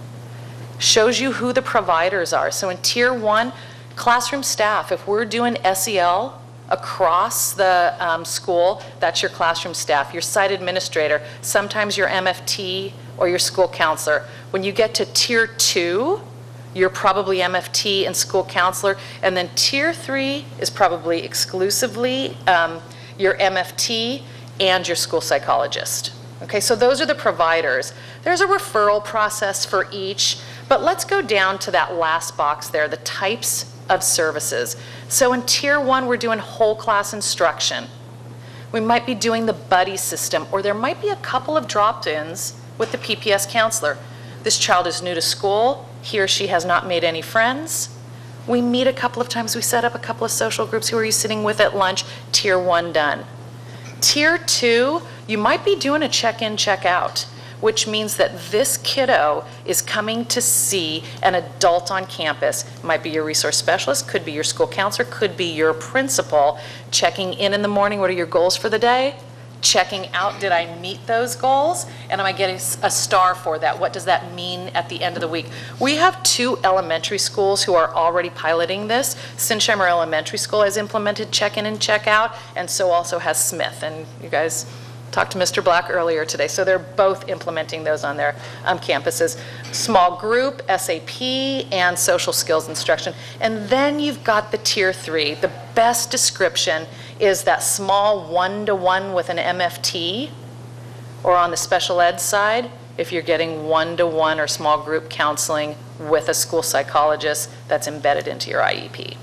Shows you who the providers are. So in tier 1, classroom staff. If we're doing SEL across the school, that's your classroom staff, your site administrator, sometimes your MFT or your school counselor. When you get to tier 2, you're probably MFT and school counselor. And then tier 3 is probably exclusively your MFT and your school psychologist. Okay, so those are the providers. There's a referral process for each, but let's go down to that last box there, the types of services. So in tier 1, we're doing whole class instruction. We might be doing the buddy system, or there might be a couple of drop-ins with the PPS counselor. This child is new to school, he or she has not made any friends. We meet a couple of times, we set up a couple of social groups. Who are you sitting with at lunch? Tier 1 done. Tier 2, you might be doing a check-in, check-out, which means that this kiddo is coming to see an adult on campus. It might be your resource specialist, could be your school counselor, could be your principal, checking in the morning, what are your goals for the day? Checking out, did I meet those goals? And am I getting a star for that? What does that mean at the end of the week? We have 2 elementary schools who are already piloting this. Sinsheimer Elementary School has implemented check-in and check-out, and so also has Smith. And you guys talked to Mr. Black earlier today, so they're both implementing those on their campuses. Small group, SAP, and social skills instruction. And then you've got the tier 3. The best description is that small one-to-one with an MFT, or on the special ed side, if you're getting one-to-one or small group counseling with a school psychologist that's embedded into your IEP.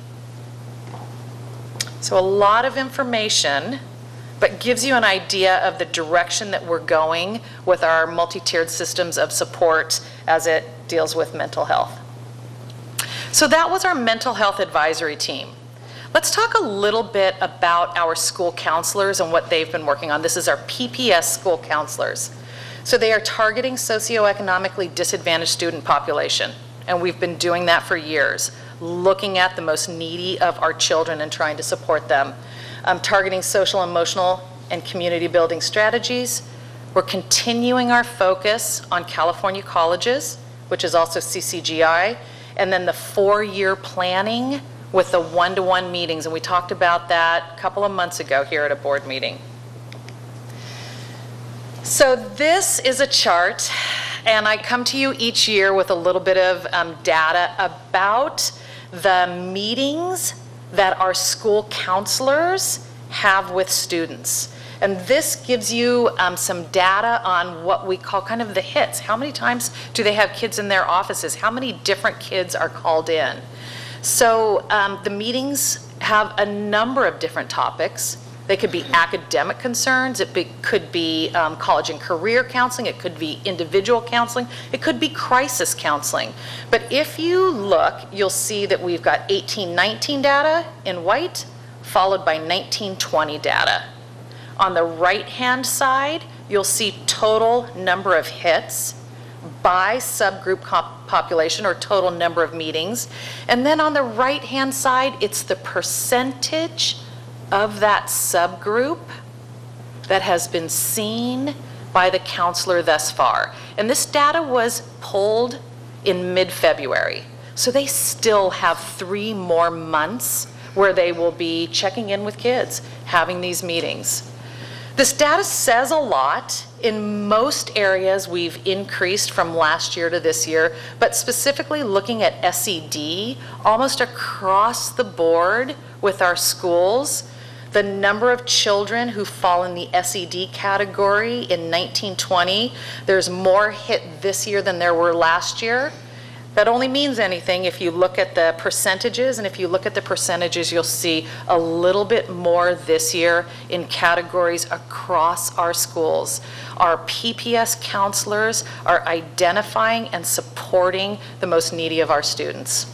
So a lot of information, but gives you an idea of the direction that we're going with our multi-tiered systems of support as it deals with mental health. So that was our mental health advisory team. Let's talk a little bit about our school counselors and what they've been working on. This is our PPS school counselors. So they are targeting socioeconomically disadvantaged student population, and we've been doing that for years, looking at the most needy of our children and trying to support them. Targeting social, emotional, and community building strategies. We're continuing our focus on California colleges, which is also CCGI, and then the 4-year planning with the one-to-one meetings, and we talked about that a couple of months ago here at a board meeting. So this is a chart, and I come to you each year with a little bit of data about the meetings that our school counselors have with students. And this gives you some data on what we call kind of the hits. How many times do they have kids in their offices? How many different kids are called in? So the meetings have a number of different topics. They could be academic concerns, could be college and career counseling, it could be individual counseling, it could be crisis counseling. But if you look, you'll see that we've got 18-19 data in white, followed by 19-20 data. On the right-hand side, you'll see total number of hits by subgroup population or total number of meetings. And then on the right-hand side, it's the percentage of that subgroup that has been seen by the counselor thus far. And this data was pulled in mid-February. So they still have 3 more months where they will be checking in with kids, having these meetings. This data says a lot. In most areas, we've increased from last year to this year, but specifically looking at SED, almost across the board with our schools, the number of children who fall in the SED category in 1920, there's more hit this year than there were last year. That only means anything if you look at the percentages, and if you look at the percentages, you'll see a little bit more this year in categories across our schools. Our PPS counselors are identifying and supporting the most needy of our students.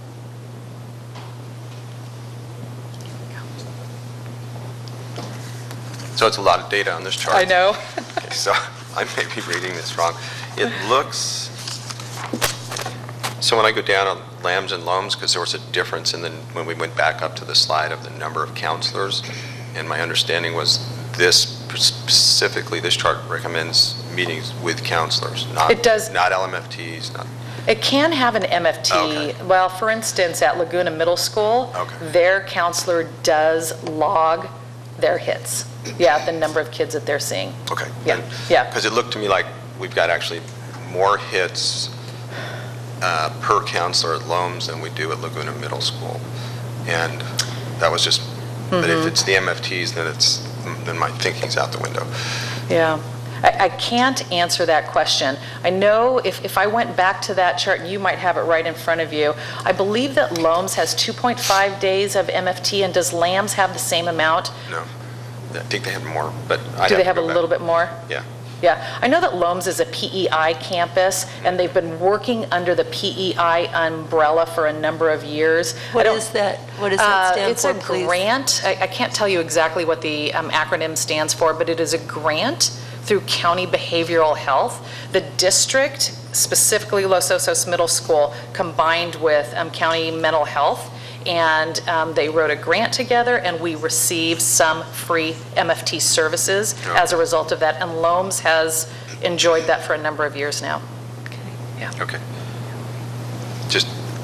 So it's a lot of data on this chart. I know. Okay, so I may be reading this wrong. It looks, so when I go down on Lambs and Loams, because there was a difference in when we went back up to the slide of the number of counselors, and my understanding was this specifically, this chart recommends meetings with counselors, not, it does, not LMFTs, not. It can have an MFT. Okay. Well, for instance, at Laguna Middle School, their counselor does log their hits. Yeah, the number of kids that they're seeing. Okay. Yeah. Yeah. Because it looked to me like we've got actually more hits per counselor at Loams than we do at Laguna Middle School, and that was just. But if it's the MFTs, then my thinking's out the window. Yeah. I can't answer that question. I know if I went back to that chart, and you might have it right in front of you, I believe that Loams has 2.5 days of MFT, and does Lambs have the same amount? No. I think they have more, but do they have a little bit more? Yeah. Yeah. I know that Loams is a PEI campus, and they've been working under the PEI umbrella for a number of years. What does that stand it's for, It's a please? grant. I can't tell you exactly what the acronym stands for, but it is a grant through County Behavioral Health. The district, specifically Los Osos Middle School, combined with County Mental Health, and they wrote a grant together, and we received some free MFT services as a result of that, and Loams has enjoyed that for a number of years now. Okay. Yeah. Okay. Just,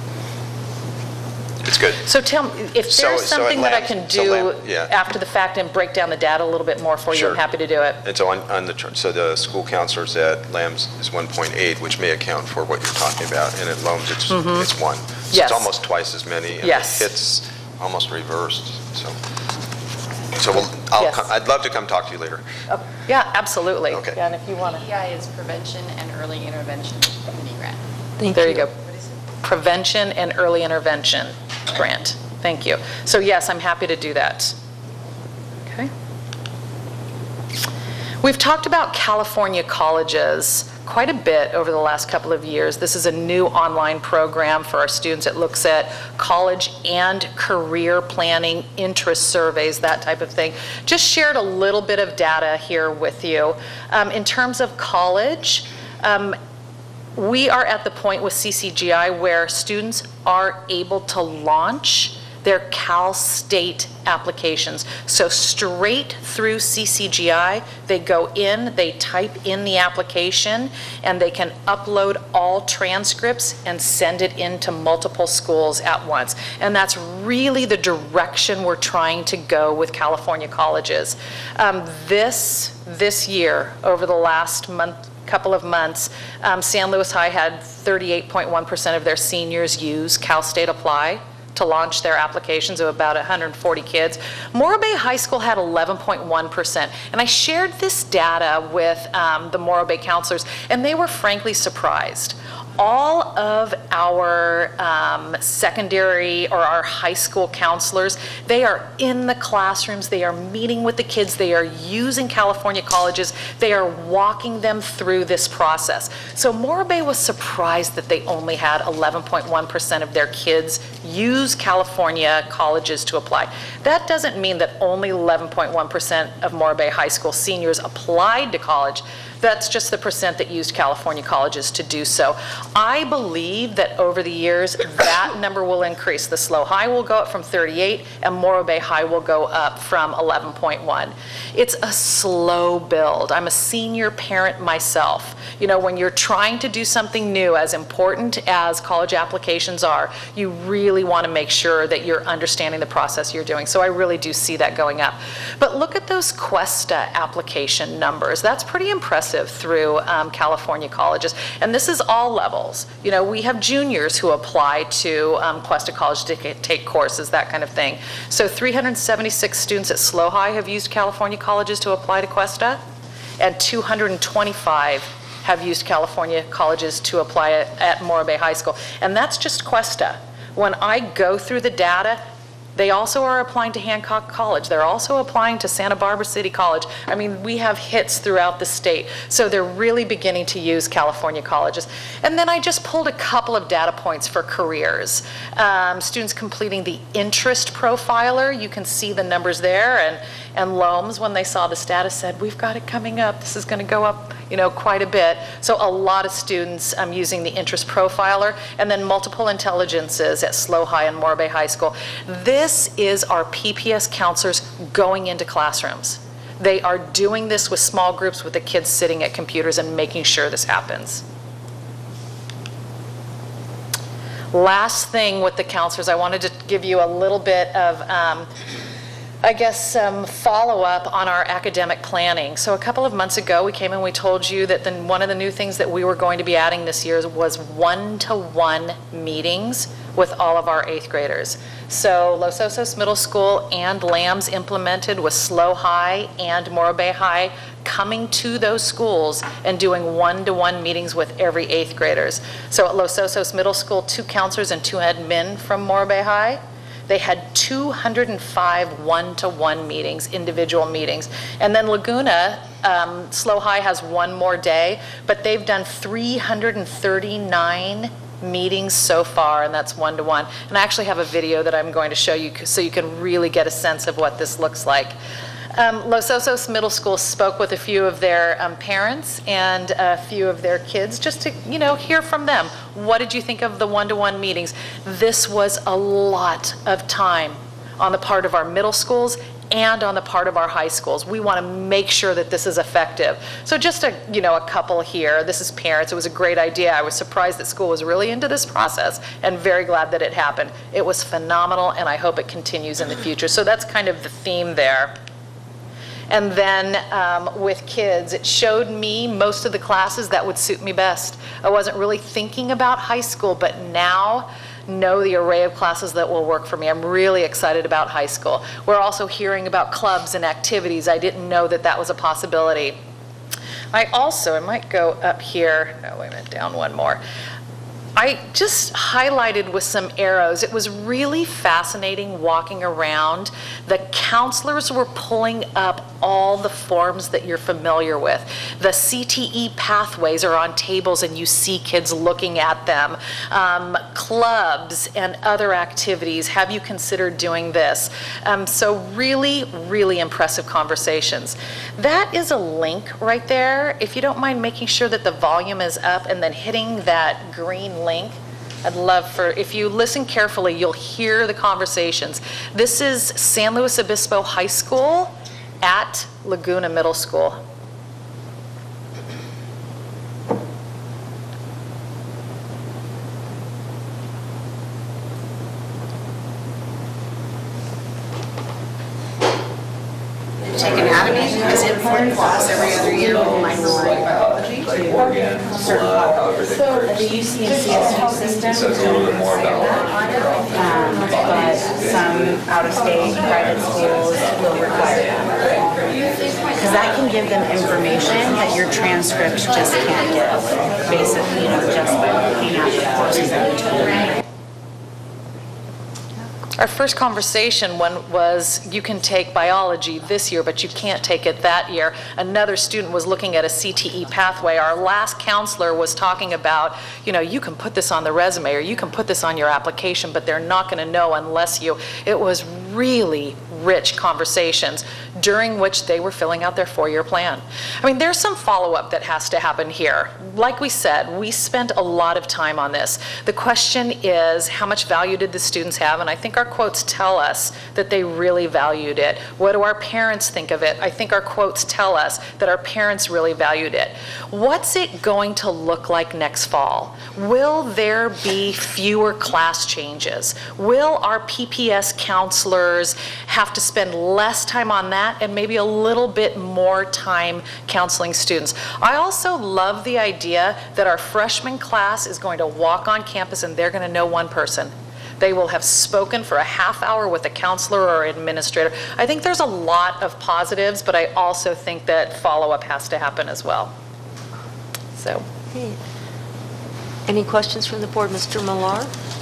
it's good. So tell me, if there's something that I can do after the fact and break down the data a little bit more for you, I'm happy to do it. And so on the chart, so the school counselors at Lambs is 1.8, which may account for what you're talking about, and at Loams it's 1. So it's almost twice as many, and the hits almost reversed. So I'd love to come talk to you later. Yeah, absolutely. Okay. Yeah, and if you want to. PEI is Prevention and Early Intervention Mini Grant. There you go. Prevention and Early Intervention Grant. Thank you. So yes, I'm happy to do that. Okay. We've talked about California colleges quite a bit over the last couple of years. This is a new online program for our students. It looks at college and career planning, interest surveys, that type of thing. Just shared a little bit of data here with you. In terms of college, we are at the point with CCGI where students are able to launch their Cal State applications. So straight through CCGI, they go in, they type in the application, and they can upload all transcripts and send it into multiple schools at once. And that's really the direction we're trying to go with California colleges. This year, over the last couple of months, San Luis High had 38.1% of their seniors use Cal State Apply to launch their applications of about 140 kids. Morro Bay High School had 11.1%. And I shared this data with the Morro Bay counselors, and they were frankly surprised. All of our secondary or our high school counselors, they are in the classrooms, they are meeting with the kids, they are using California colleges, they are walking them through this process. So Morro Bay was surprised that they only had 11.1% of their kids use California colleges to apply. That doesn't mean that only 11.1% of Morro Bay High School seniors applied to college. That's just the percent that used California colleges to do so. I believe that over the years, that number will increase. The SLO High will go up from 38, and Morro Bay High will go up from 11.1. It's a slow build. I'm a senior parent myself. You know, when you're trying to do something new, as important as college applications are, you really want to make sure that you're understanding the process you're doing. So I really do see that going up. But look at those Cuesta application numbers. That's pretty impressive through California colleges. And this is all levels. You know, we have juniors who apply to Cuesta College to take courses, that kind of thing. So 376 students at SLO High have used California colleges to apply to Cuesta, and 225 have used California colleges to apply at Morro Bay High School. And that's just Cuesta. When I go through the data, they also are applying to Hancock College. They're also applying to Santa Barbara City College. I mean, we have hits throughout the state. So they're really beginning to use California colleges. And then I just pulled a couple of data points for careers. Students completing the interest profiler, you can see the numbers there. And Loams, when they saw the status, said, we've got it coming up. This is going to go up, you know, quite a bit. So a lot of students using the interest profiler, and then multiple intelligences at SLO High and Morro Bay High School. This is our PPS counselors going into classrooms. They are doing this with small groups with the kids sitting at computers and making sure this happens. Last thing with the counselors, I wanted to give you a little bit of I guess some follow-up on our academic planning. So a couple of months ago, we came and we told you that one of the new things that we were going to be adding this year was one-to-one meetings with all of our 8th graders. So Los Osos Middle School and Lambs implemented with SLO High and Morro Bay High coming to those schools and doing one-to-one meetings with every 8th graders. So at Los Osos Middle School, 2 counselors and 2 admin from Morro Bay High. They had 205 one-to-one meetings, individual meetings. And then Laguna, SLO High has one more day, but they've done 339 meetings so far, and that's one-to-one. And I actually have a video that I'm going to show you so you can really get a sense of what this looks like. Los Osos Middle School spoke with a few of their parents and a few of their kids just to, you know, hear from them. What did you think of the one-to-one meetings? This was a lot of time on the part of our middle schools and on the part of our high schools. We want to make sure that this is effective. So just a couple here. This is parents. It was a great idea. I was surprised that school was really into this process and very glad that it happened. It was phenomenal, and I hope it continues in the future. So that's kind of the theme there. And then with kids, it showed me most of the classes that would suit me best. I wasn't really thinking about high school, but now know the array of classes that will work for me. I'm really excited about high school. We're also hearing about clubs and activities. I didn't know that that was a possibility. I might go up here. No, wait a minute, down one more. I just highlighted with some arrows. It was really fascinating walking around. The counselors were pulling up all the forms that you're familiar with. The CTE pathways are on tables and you see kids looking at them. Clubs and other activities. Have you considered doing this? So really, really impressive conversations. That is a link right there. If you don't mind making sure that the volume is up and then hitting that green link, I'd love for, if you listen carefully, you'll hear the conversations. This is San Luis Obispo High School at Laguna Middle School. Take anatomy as in 4 class every other year with microbiology. certain policies. So the UC and CSU system says a little bit more about but some out-of-state private schools will require that. Because that can give them information that your transcript just can't give, basically, just by looking at the courses that you took. Our first conversation was, you can take biology this year, but you can't take it that year. Another student was looking at a CTE pathway. Our last counselor was talking about, you can put this on the resume or you can put this on your application, but they're not going to know unless you. It was really rich conversations during which they were filling out their 4-year plan. I mean, there's some follow-up that has to happen here. Like we said, we spent a lot of time on this. The question is, how much value did the students have? And I think our quotes tell us that they really valued it. What do our parents think of it? I think our quotes tell us that our parents really valued it. What's it going to look like next fall? Will there be fewer class changes? Will our PPS counselors have to spend less time on that and maybe a little bit more time counseling students? I also love the idea that our freshman class is going to walk on campus and they're going to know one person. They will have spoken for a half hour with a counselor or administrator. I think there's a lot of positives, but I also think that follow-up has to happen as well. So. Any questions from the board? Mr. Millar?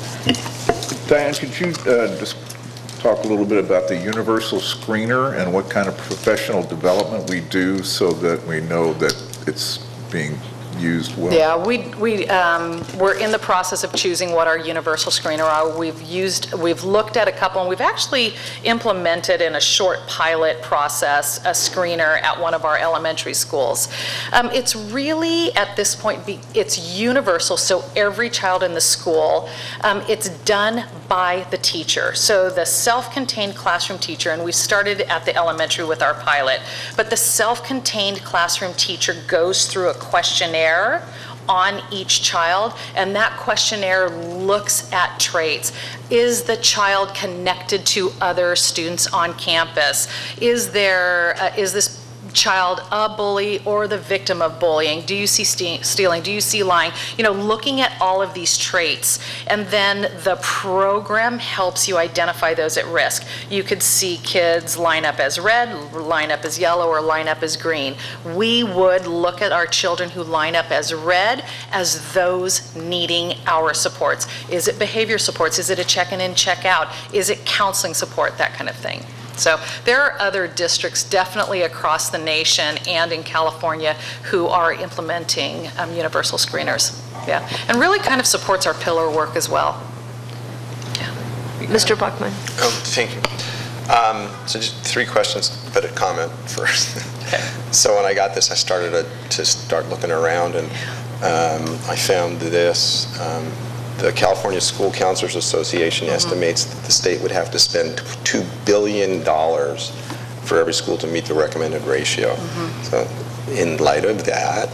Diane, could you just talk a little bit about the universal screener and what kind of professional development we do so that we know that it's being used well? Yeah, we're in the process of choosing what our universal screener are. We've looked at a couple, and we've actually implemented in a short pilot process a screener at one of our elementary schools. It's really, at this point, it's universal, so every child in the school, it's done by the teacher. So the self-contained classroom teacher, and we started at the elementary with our pilot, but the self-contained classroom teacher goes through a questionnaire on each child, and that questionnaire looks at traits. Is the child connected to other students on campus? Is this child a bully or the victim of bullying? Do you see stealing? Do you see lying? Looking at all of these traits, and then the program helps you identify those at risk. You could see kids line up as red, line up as yellow, or line up as green. We would look at our children who line up as red as those needing our supports. Is it behavior supports? Is it a check-in and check-out? Is it counseling support? That kind of thing. So there are other districts definitely across the nation and in California who are implementing universal screeners. Yeah, and really kind of supports our pillar work as well. Yeah. Mr. Buckman. Thank you. So just 3 questions, but a comment first. Okay. So when I got this, I started to start looking around, and I found this. The California School Counselors Association estimates that the state would have to spend $2 billion for every school to meet the recommended ratio. So in light of that,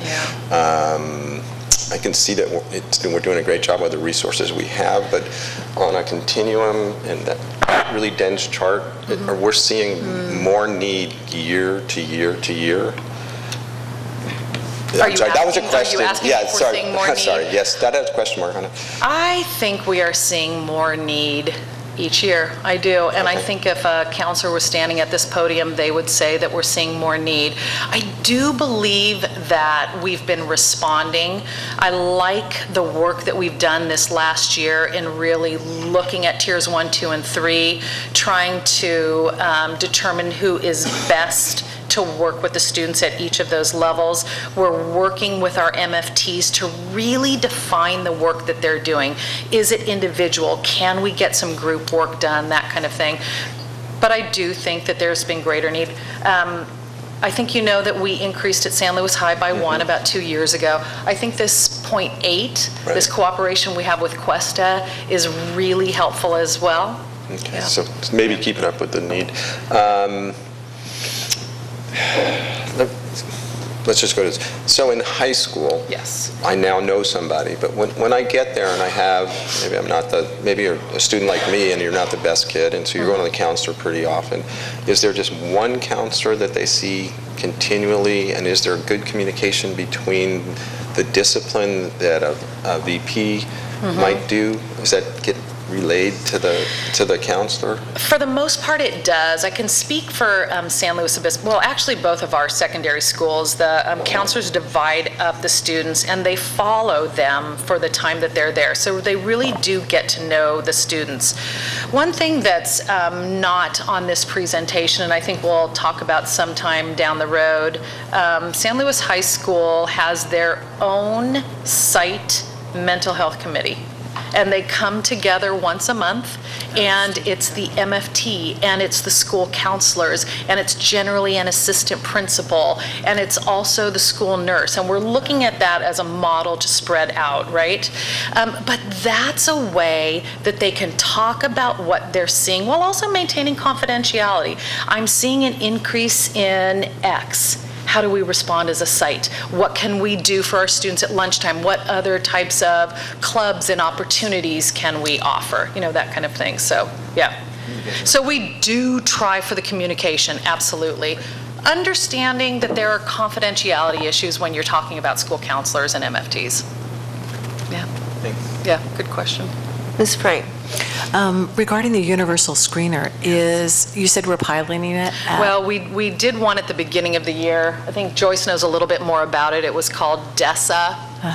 I can see that we're doing a great job with the resources we have, but on a continuum and that really dense chart, we're seeing more need year to year to year. Are you sorry, that was a question. Are you asking if we're seeing more need? Sorry, yes, that has a question mark on it. I think we are seeing more need each year. I do. And I think if a counselor was standing at this podium, they would say that we're seeing more need. I do believe that we've been responding. I like the work that we've done this last year in really looking at tiers 1, 2, and 3, trying to determine who is best to work with the students at each of those levels. We're working with our MFTs to really define the work that they're doing. Is it individual? Can we get some group work done? That kind of thing. But I do think that there's been greater need. I think you know that we increased at San Luis High by 1 about 2 years ago. I think this 0.8, this cooperation we have with Cuesta, is really helpful as well. Okay, so maybe keeping up with the need. let's just go to this. So in high school, Yes. I now know somebody, but when I get there and I have, maybe you're a student like me and you're not the best kid, and so you're going to the counselor pretty often. Is there just one counselor that they see continually, and is there good communication between the discipline that a VP might do? Does that get relayed to the counselor? For the most part, it does. I can speak for San Luis Obispo. Well, actually, both of our secondary schools, the counselors divide up the students, and they follow them for the time that they're there. So they really do get to know the students. One thing that's not on this presentation, and I think we'll talk about sometime down the road, San Luis High School has their own site mental health committee. And they come together once a month, and it's the MFT, and it's the school counselors, and it's generally an assistant principal, and it's also the school nurse. And we're looking at that as a model to spread out, right? But that's a way that they can talk about what they're seeing while also maintaining confidentiality. I'm seeing an increase in X. How do we respond as a site? What can we do for our students at lunchtime? What other types of clubs and opportunities can we offer? You know, that kind of thing. So, yeah. So we do try for the communication, absolutely. Understanding that there are confidentiality issues when you're talking about school counselors and MFTs. Yeah. Thanks. Yeah, good question. Ms. Frank. Regarding the universal screener, you said we're piloting it? Well, we did one at the beginning of the year. I think Joyce knows a little bit more about it. It was called DESA.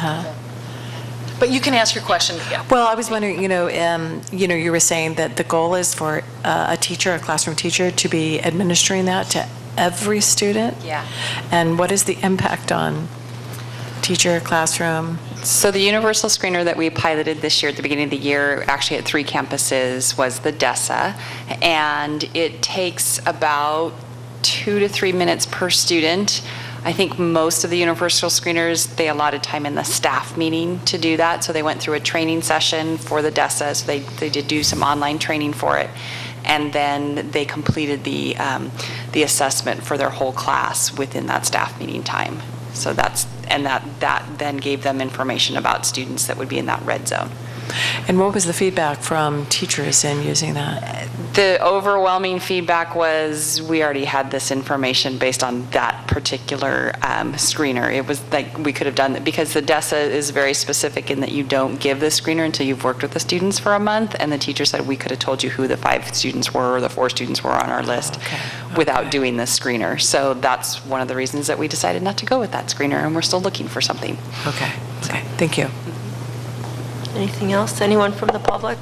But you can ask your question. Yeah. Well, I was wondering, you were saying that the goal is for a classroom teacher, to be administering that to every student? Yeah. And what is the impact on teacher, classroom? So the universal screener that we piloted this year at the beginning of the year, actually at 3 campuses, was the DESA, and it takes about 2 to 3 minutes per student. I think most of the universal screeners, they allotted time in the staff meeting to do that, so they went through a training session for the DESA, so they did do some online training for it, and then they completed the assessment for their whole class within that staff meeting time. So that then gave them information about students that would be in that red zone. And what was the feedback from teachers in using that? The overwhelming feedback was we already had this information based on that particular screener. It was like we could have done that because the DESA is very specific in that you don't give the screener until you've worked with the students for a month, and the teacher said we could have told you who the 5 students were or the 4 students were on our list without doing this screener. So that's one of the reasons that we decided not to go with that screener, and we're still looking for something. Okay, thank you. Anything else? Anyone from the public?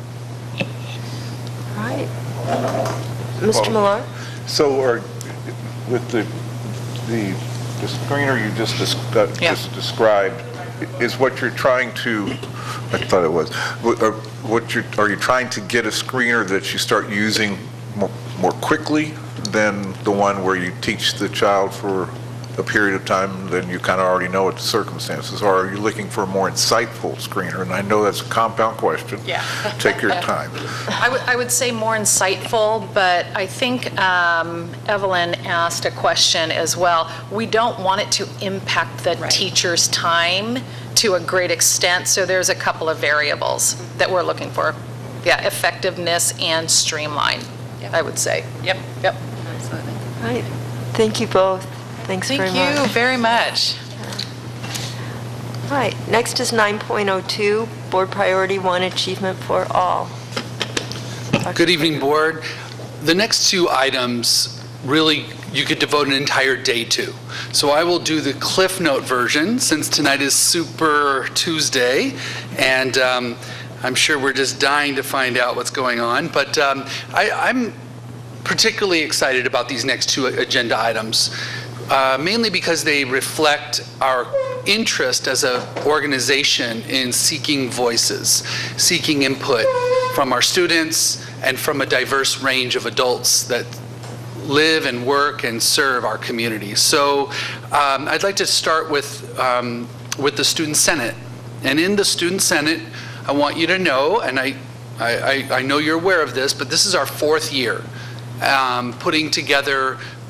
All right. Mr. Millar? So with the screener you just described, is what you're trying to, I thought it was, are you trying to get a screener that you start using more quickly than the one where you teach the child for a period of time, then you kind of already know what the circumstances are? Are you looking for a more insightful screener? And I know that's a compound question. Yeah. Take your time. I would say more insightful, but I think Evelyn asked a question as well. We don't want it to impact the teacher's time to a great extent, so there's a couple of variables that we're looking for. Yeah, effectiveness and streamline, I would say. Yep. Absolutely. All right. Thank you both. Thanks very much. Thank you very much. All right, next is 9.02, Board Priority 1, Achievement for All. Good evening, Board. The next 2 items, really, you could devote an entire day to. So I will do the Cliff Note version, since tonight is Super Tuesday, and I'm sure we're just dying to find out what's going on. But I'm particularly excited about these next 2 agenda items. Mainly because they reflect our interest as an organization in seeking voices, seeking input from our students and from a diverse range of adults that live and work and serve our community. So I'd like to start with the Student Senate. And in the Student Senate, I want you to know, and I know you're aware of this, but this is our 4th year putting together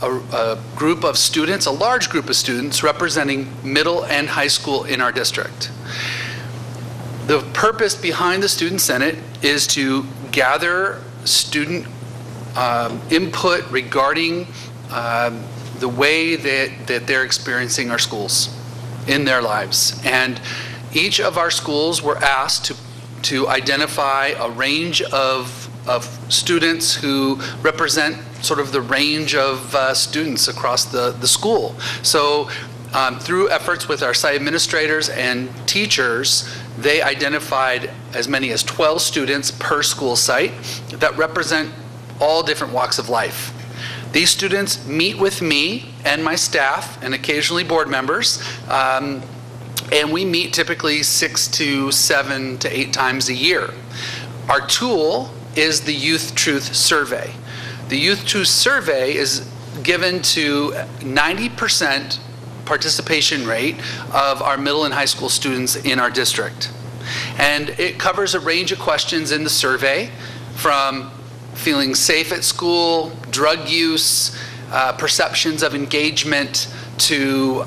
a group of students, a large group of students representing middle and high school in our district. The purpose behind the Student Senate is to gather student input regarding the way that they're experiencing our schools in their lives. And each of our schools were asked to identify a range of students who represent sort of the range of students across the school. So through efforts with our site administrators and teachers, they identified as many as 12 students per school site that represent all different walks of life. These students meet with me and my staff and occasionally board members, and we meet typically 6 to 7 to 8 times a year. Our tool is the Youth Truth Survey. The Youth Truth Survey is given to 90% participation rate of our middle and high school students in our district. And it covers a range of questions in the survey, from feeling safe at school, drug use, perceptions of engagement, to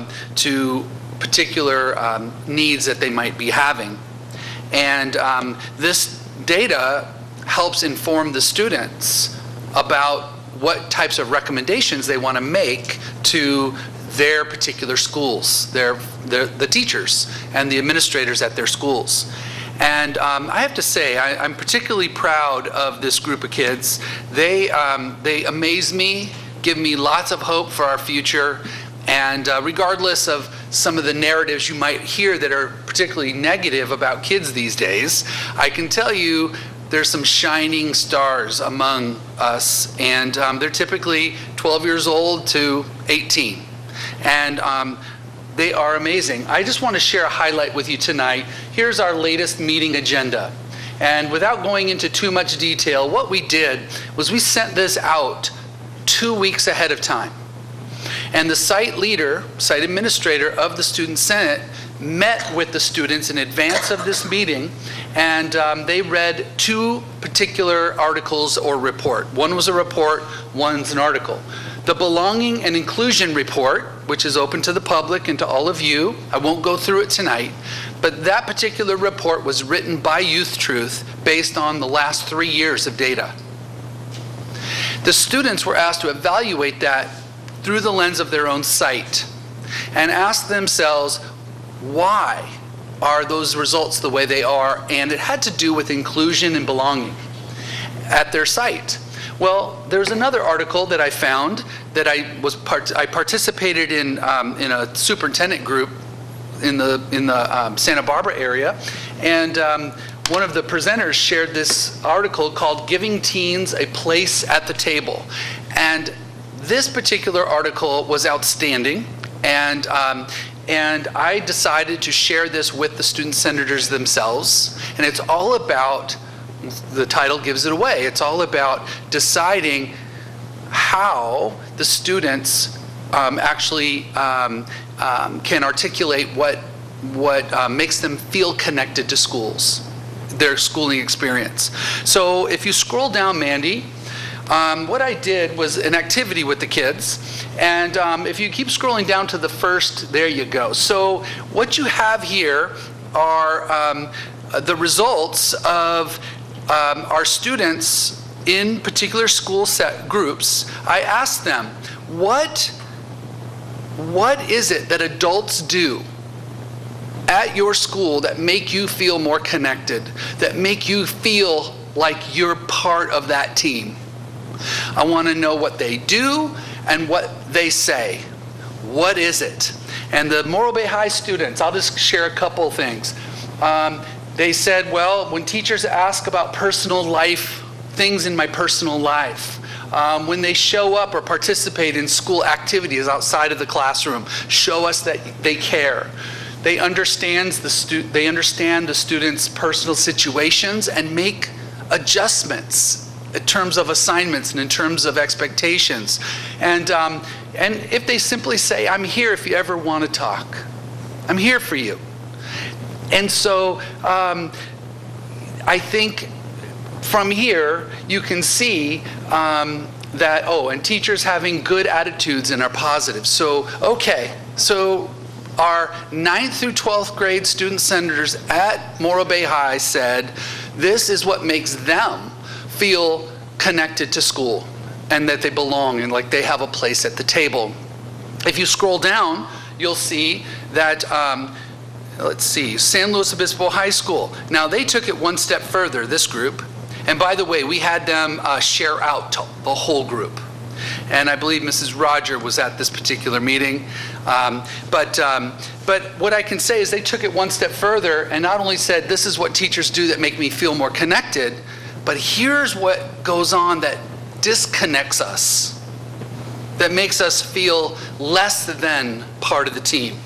particular needs that they might be having. And this data helps inform the students about what types of recommendations they want to make to their particular schools, the teachers and the administrators at their schools. And I have to say, I'm particularly proud of this group of kids. They amaze me, give me lots of hope for our future, and regardless of some of the narratives you might hear that are particularly negative about kids these days, I can tell you there's some shining stars among us, and they're typically 12 years old to 18. And they are amazing. I just want to share a highlight with you tonight. Here's our latest meeting agenda. And without going into too much detail, what we did was we sent this out 2 weeks ahead of time. And the site leader, site administrator of the Student Senate met with the students in advance of this meeting, and they read 2 particular articles or report. One was a report, one's an article. The Belonging and Inclusion Report, which is open to the public and to all of you, I won't go through it tonight, but that particular report was written by Youth Truth based on the last 3 years of data. The students were asked to evaluate that through the lens of their own site and ask themselves, why are those results the way they are? And it had to do with inclusion and belonging at their site. Well, there's another article that I found that I participated in a superintendent group in the Santa Barbara area, and one of the presenters shared this article called "Giving Teens a Place at the Table," and this particular article was outstanding, and I decided to share this with the student senators themselves, and it's all about, the title gives it away, it's all about deciding how the students actually can articulate what makes them feel connected to schools, their schooling experience. So if you scroll down, Mandy, what I did was an activity with the kids, and if you keep scrolling down to the first, there you go. So what you have here are the results of our students in particular school set groups. I asked them, what is it that adults do at your school that make you feel more connected, that make you feel like you're part of that team? I want to know what they do and what they say. What is it? And the Morro Bay High students, I'll just share a couple things. They said, well, when teachers ask about personal life, things in my personal life, when they show up or participate in school activities outside of the classroom, show us that they care. They understand the students' personal situations and make adjustments in terms of assignments and in terms of expectations. And if they simply say, I'm here if you ever want to talk. I'm here for you. And so I think from here you can see and teachers having good attitudes and are positive. So, okay, so our 9th through 12th grade student senators at Morro Bay High said this is what makes them feel connected to school and that they belong and like they have a place at the table. If you scroll down, you'll see that, San Luis Obispo High School. Now, they took it one step further, this group. And by the way, we had them share out to the whole group. And I believe Mrs. Roger was at this particular meeting. But what I can say is they took it one step further and not only said, this is what teachers do that make me feel more connected, but here's what goes on that disconnects us, that makes us feel less than part of the team.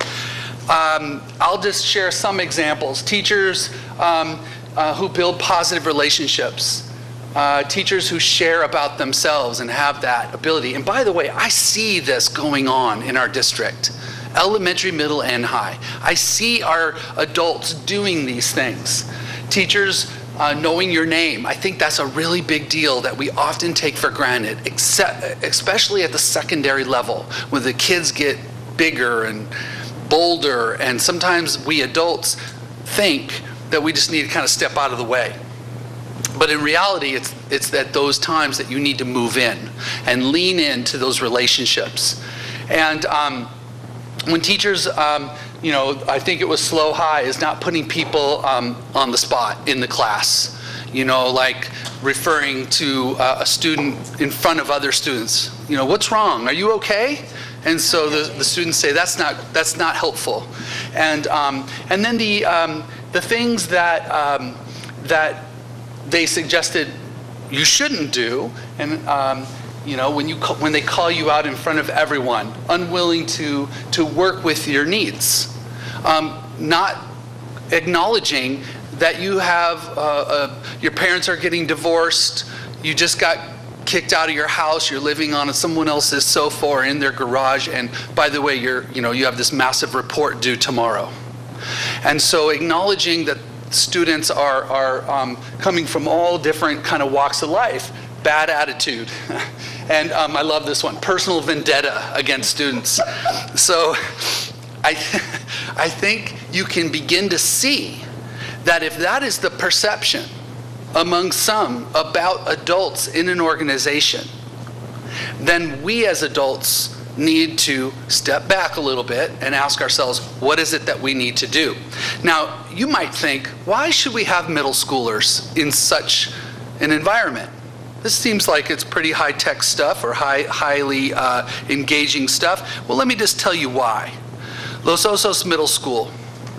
I'll just share some examples. Teachers who build positive relationships. Teachers who share about themselves and have that ability. And by the way, I see this going on in our district, elementary, middle, and high. I see our adults doing these things. Teachers knowing your name. I think that's a really big deal that we often take for granted, especially at the secondary level, when the kids get bigger and bolder, and sometimes we adults think that we just need to kind of step out of the way. But in reality, it's at those times that you need to move in and lean into those relationships. And when teachers, I think it was SLO High, is not putting people on the spot in the class. Like referring to a student in front of other students. What's wrong? Are you okay? And so the students say that's not helpful. And then the things that they suggested you shouldn't do, and when they call you out in front of everyone, unwilling to work with your needs, not acknowledging that you have your parents are getting divorced, you just got kicked out of your house, you're living on someone else's sofa or in their garage, and by the way, you have this massive report due tomorrow. And so acknowledging that students are coming from all different kind of walks of life, bad attitude. And I love this one, personal vendetta against students. So I think you can begin to see that if that is the perception among some about adults in an organization, then we as adults need to step back a little bit and ask ourselves, what is it that we need to do? Now, you might think, why should we have middle schoolers in such an environment? This seems like it's pretty high-tech stuff or highly engaging stuff. Well, let me just tell you why. Los Osos Middle School.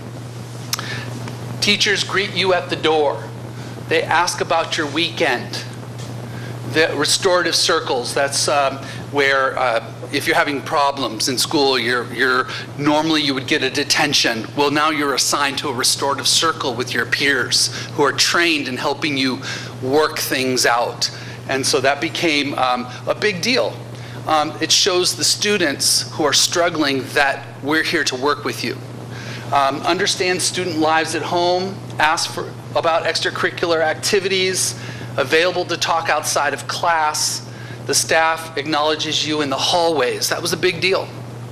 Teachers greet you at the door. They ask about your weekend. The restorative circles, that's where if you're having problems in school, normally you would get a detention. Well, now you're assigned to a restorative circle with your peers who are trained in helping you work things out. And so that became a big deal. It shows the students who are struggling that we're here to work with you. Understand student lives at home, ask about extracurricular activities, available to talk outside of class. The staff acknowledges you in the hallways. That was a big deal.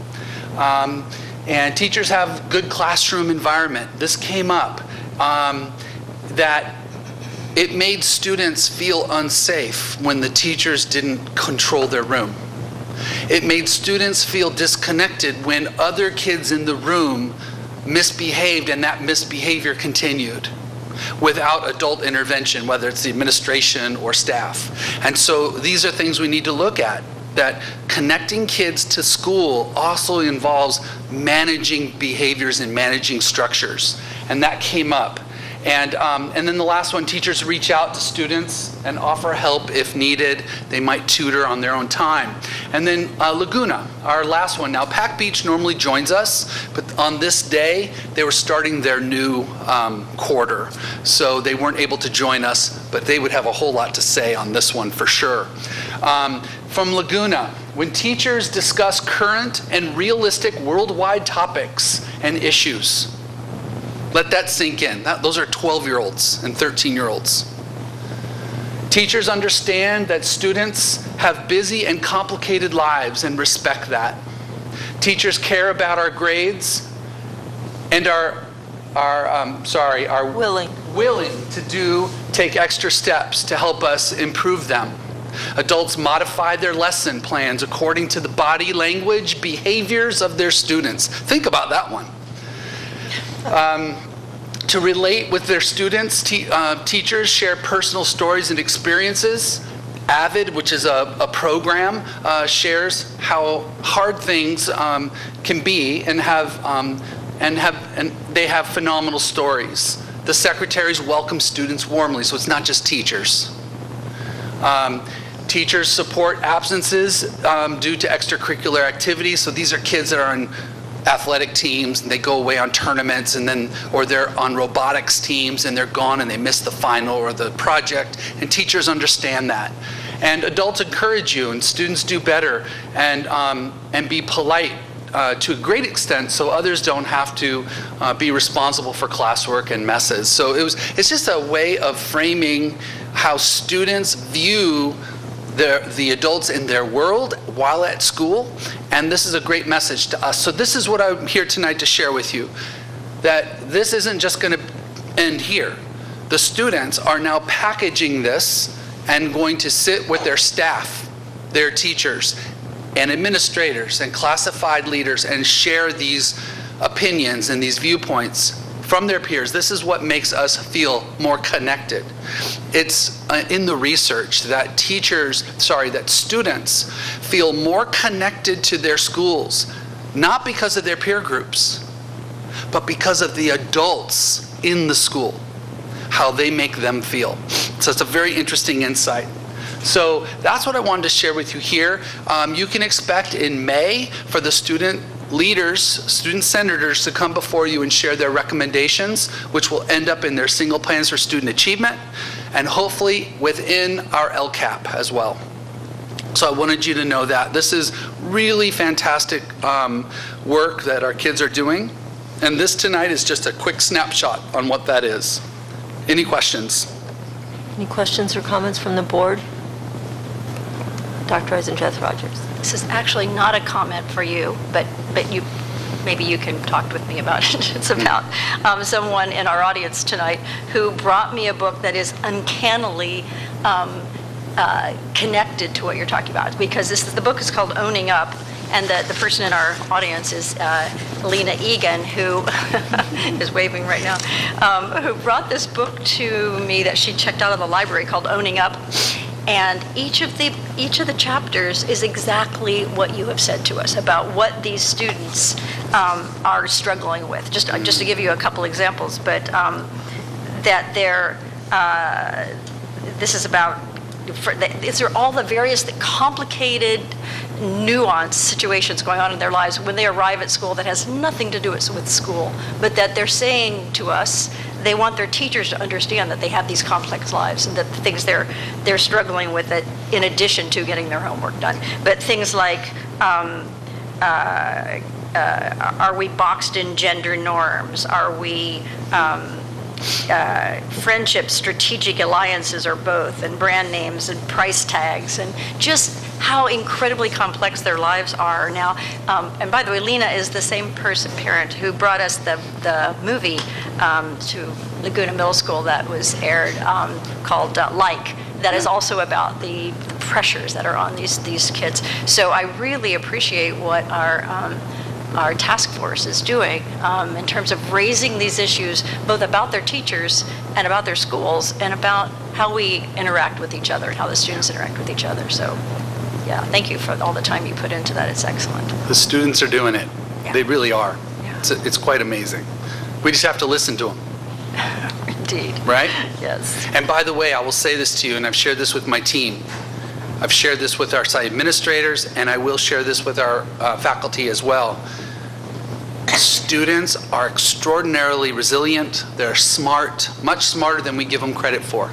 And teachers have good classroom environment. This came up, that it made students feel unsafe when the teachers didn't control their room. It made students feel disconnected when other kids in the room misbehaved and that misbehavior continued without adult intervention, whether it's the administration or staff. And so these are things we need to look at, that connecting kids to school also involves managing behaviors and managing structures. And that came up. And then the last one, teachers reach out to students and offer help if needed. They might tutor on their own time. And then Laguna, our last one. Now, Pac Beach normally joins us, but on this day, they were starting their new quarter. So they weren't able to join us, but they would have a whole lot to say on this one for sure. From Laguna, when teachers discuss current and realistic worldwide topics and issues, let that sink in. Those are 12-year-olds and 13-year-olds. Teachers understand that students have busy and complicated lives and respect that. Teachers care about our grades and are willing to take extra steps to help us improve them. Adults modify their lesson plans according to the body language behaviors of their students. Think about that one. To relate with their students, teachers share personal stories and experiences. AVID, which is a program, shares how hard things can be and they have phenomenal stories. The secretaries welcome students warmly, so it's not just teachers. Teachers support absences due to extracurricular activities. So these are kids that are in athletic teams and they go away on tournaments, or they're on robotics teams and they're gone and they miss the final or the project. And teachers understand that. And adults encourage you, and students do better and be polite to a great extent, so others don't have to be responsible for classwork and messes. So it's just a way of framing how students view the adults in their world while at school, and this is a great message to us. So this is what I'm here tonight to share with you, that this isn't just going to end here. The students are now packaging this and going to sit with their staff, their teachers, and administrators and classified leaders and share these opinions and these viewpoints from their peers. This is what makes us feel more connected. It's in the research that students feel more connected to their schools, not because of their peer groups, but because of the adults in the school, how they make them feel. So it's a very interesting insight. So that's what I wanted to share with you here. You can expect in May for the student leaders, student senators to come before you and share their recommendations, which will end up in their single plans for student achievement, and hopefully within our LCAP as well. So I wanted you to know that. This is really fantastic work that our kids are doing, and this tonight is just a quick snapshot on what that is. Any questions? Any questions or comments from the board? Dr. Eisendrath Rogers. This is actually not a comment for you, but maybe you can talk with me about it. It's about someone in our audience tonight who brought me a book that is uncannily connected to what you're talking about, because the book is called Owning Up, and the person in our audience is Lena Egan, who is waving right now, who brought this book to me that she checked out of the library called Owning Up. And each of the chapters is exactly what you have said to us about what these students are struggling with. Just to give you a couple examples, but that this is about. These are all the various complicated, nuanced situations going on in their lives when they arrive at school that has nothing to do with school, but that they're saying to us they want their teachers to understand that they have these complex lives and that the things they're struggling with it in addition to getting their homework done. But things like, are we boxed in gender norms? Are we friendships, strategic alliances, or both, and brand names and price tags, and just how incredibly complex their lives are now. And by the way, Lena is the same parent who brought us the movie to Laguna Middle School that was aired called Like, that is also about the pressures that are on these kids. So I really appreciate what our task force is doing in terms of raising these issues, both about their teachers and about their schools and about how we interact with each other and how the students interact with each other. So yeah, thank you for all the time you put into that. It's excellent. The students are doing it. Yeah. They really are. Yeah. It's quite amazing. We just have to listen to them. Indeed. Right? Yes. And by the way, I will say this to you, and I've shared this with my team. I've shared this with our site administrators, and I will share this with our faculty as well. Students are extraordinarily resilient. They're smart, much smarter than we give them credit for.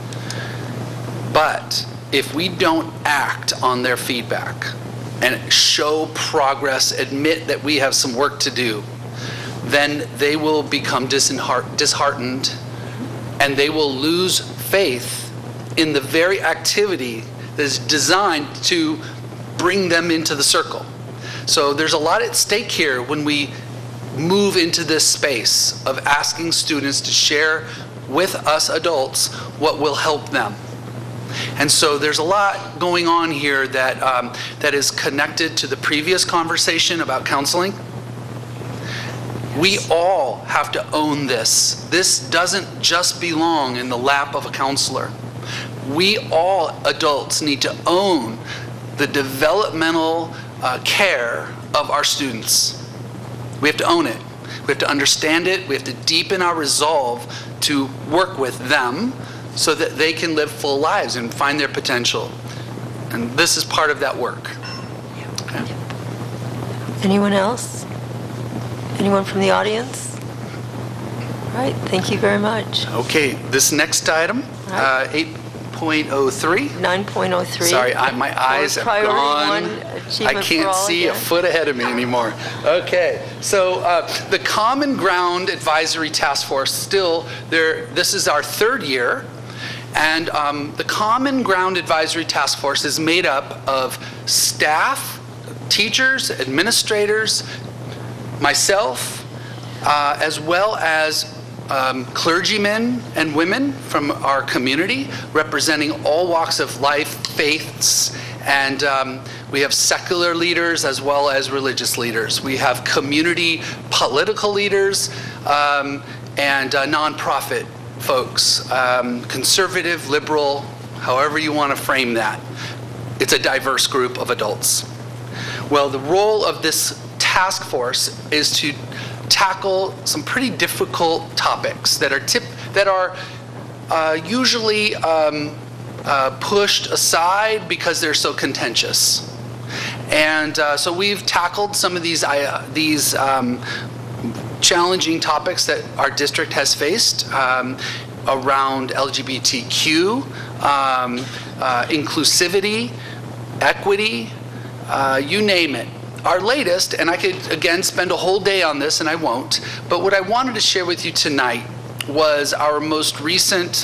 But if we don't act on their feedback and show progress, admit that we have some work to do, then they will become disheartened, and they will lose faith in the very activity that is designed to bring them into the circle. So there's a lot at stake here when we move into this space of asking students to share with us adults what will help them. And so there's a lot going on here that, that is connected to the previous conversation about counseling. We all have to own this. This doesn't just belong in the lap of a counselor. We all adults need to own the developmental care of our students. We have to own it. We have to understand it. We have to deepen our resolve to work with them so that they can live full lives and find their potential. And this is part of that work. Okay. Anyone else? Anyone from the audience? All right, thank you very much. Okay, this next item, 8.03. 9.03. Sorry, my eyes have gone. I can't see a foot ahead of me anymore. Okay, so the Common Ground Advisory Task Force, still there. This is our third year, and the Common Ground Advisory Task Force is made up of staff, teachers, administrators, myself, as well as clergymen and women from our community, representing all walks of life, faiths, and we have secular leaders as well as religious leaders. We have community political leaders and nonprofit folks, conservative, liberal, however you want to frame that. It's a diverse group of adults. Well, the role of this task force is to tackle some pretty difficult topics that are usually pushed aside because they're so contentious. And so we've tackled some of these challenging topics that our district has faced around LGBTQ, inclusivity, equity, you name it. Our latest, and I could again spend a whole day on this and I won't, but what I wanted to share with you tonight was our most recent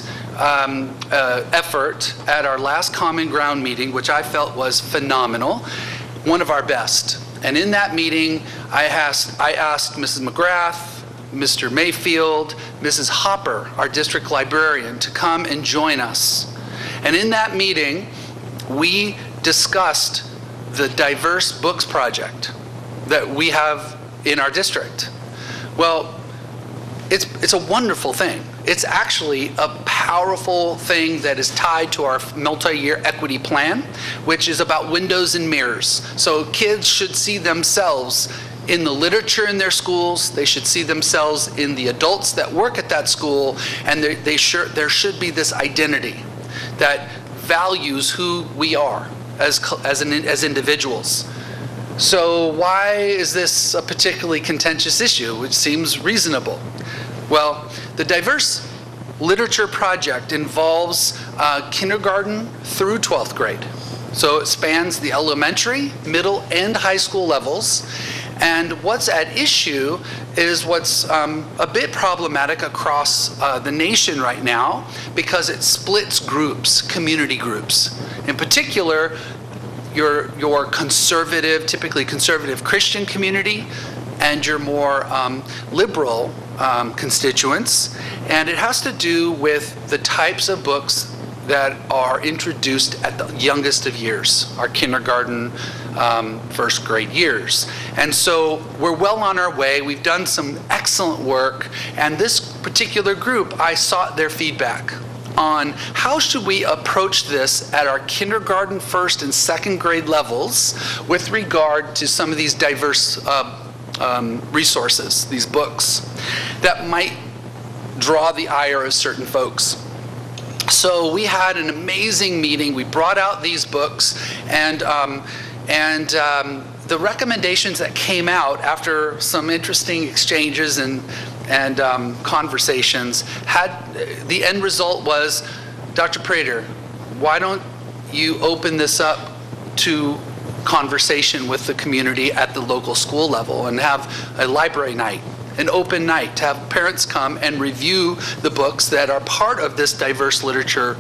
effort at our last Common Ground meeting, which I felt was phenomenal, one of our best. And in that meeting, I asked Mrs. McGrath, Mr. Mayfield, Mrs. Hopper, our district librarian, to come and join us. And in that meeting, we discussed the Diverse Books Project that we have in our district. Well, it's a wonderful thing. It's actually a powerful thing that is tied to our multi-year equity plan, which is about windows and mirrors. So kids should see themselves in the literature in their schools, they should see themselves in the adults that work at that school, and there should be this identity that values who we are as individuals. So why is this a particularly contentious issue, which seems reasonable? Well, the Diverse Literature Project involves kindergarten through 12th grade. So it spans the elementary, middle, and high school levels. And what's at issue is what's a bit problematic across the nation right now, because it splits groups, community groups. In particular, your conservative, typically conservative Christian community, and your more liberal constituents. And it has to do with the types of books that are introduced at the youngest of years, our kindergarten, first grade years. And so we're well on our way. We've done some excellent work. And this particular group, I sought their feedback on how should we approach this at our kindergarten, first and second grade levels with regard to some of these diverse resources, these books, that might draw the ire of certain folks. So we had an amazing meeting. We brought out these books, and the recommendations that came out after some interesting exchanges and conversations had, the end result was, Dr. Prater, why don't you open this up to conversation with the community at the local school level and have a library night, an open night, to have parents come and review the books that are part of this diverse literature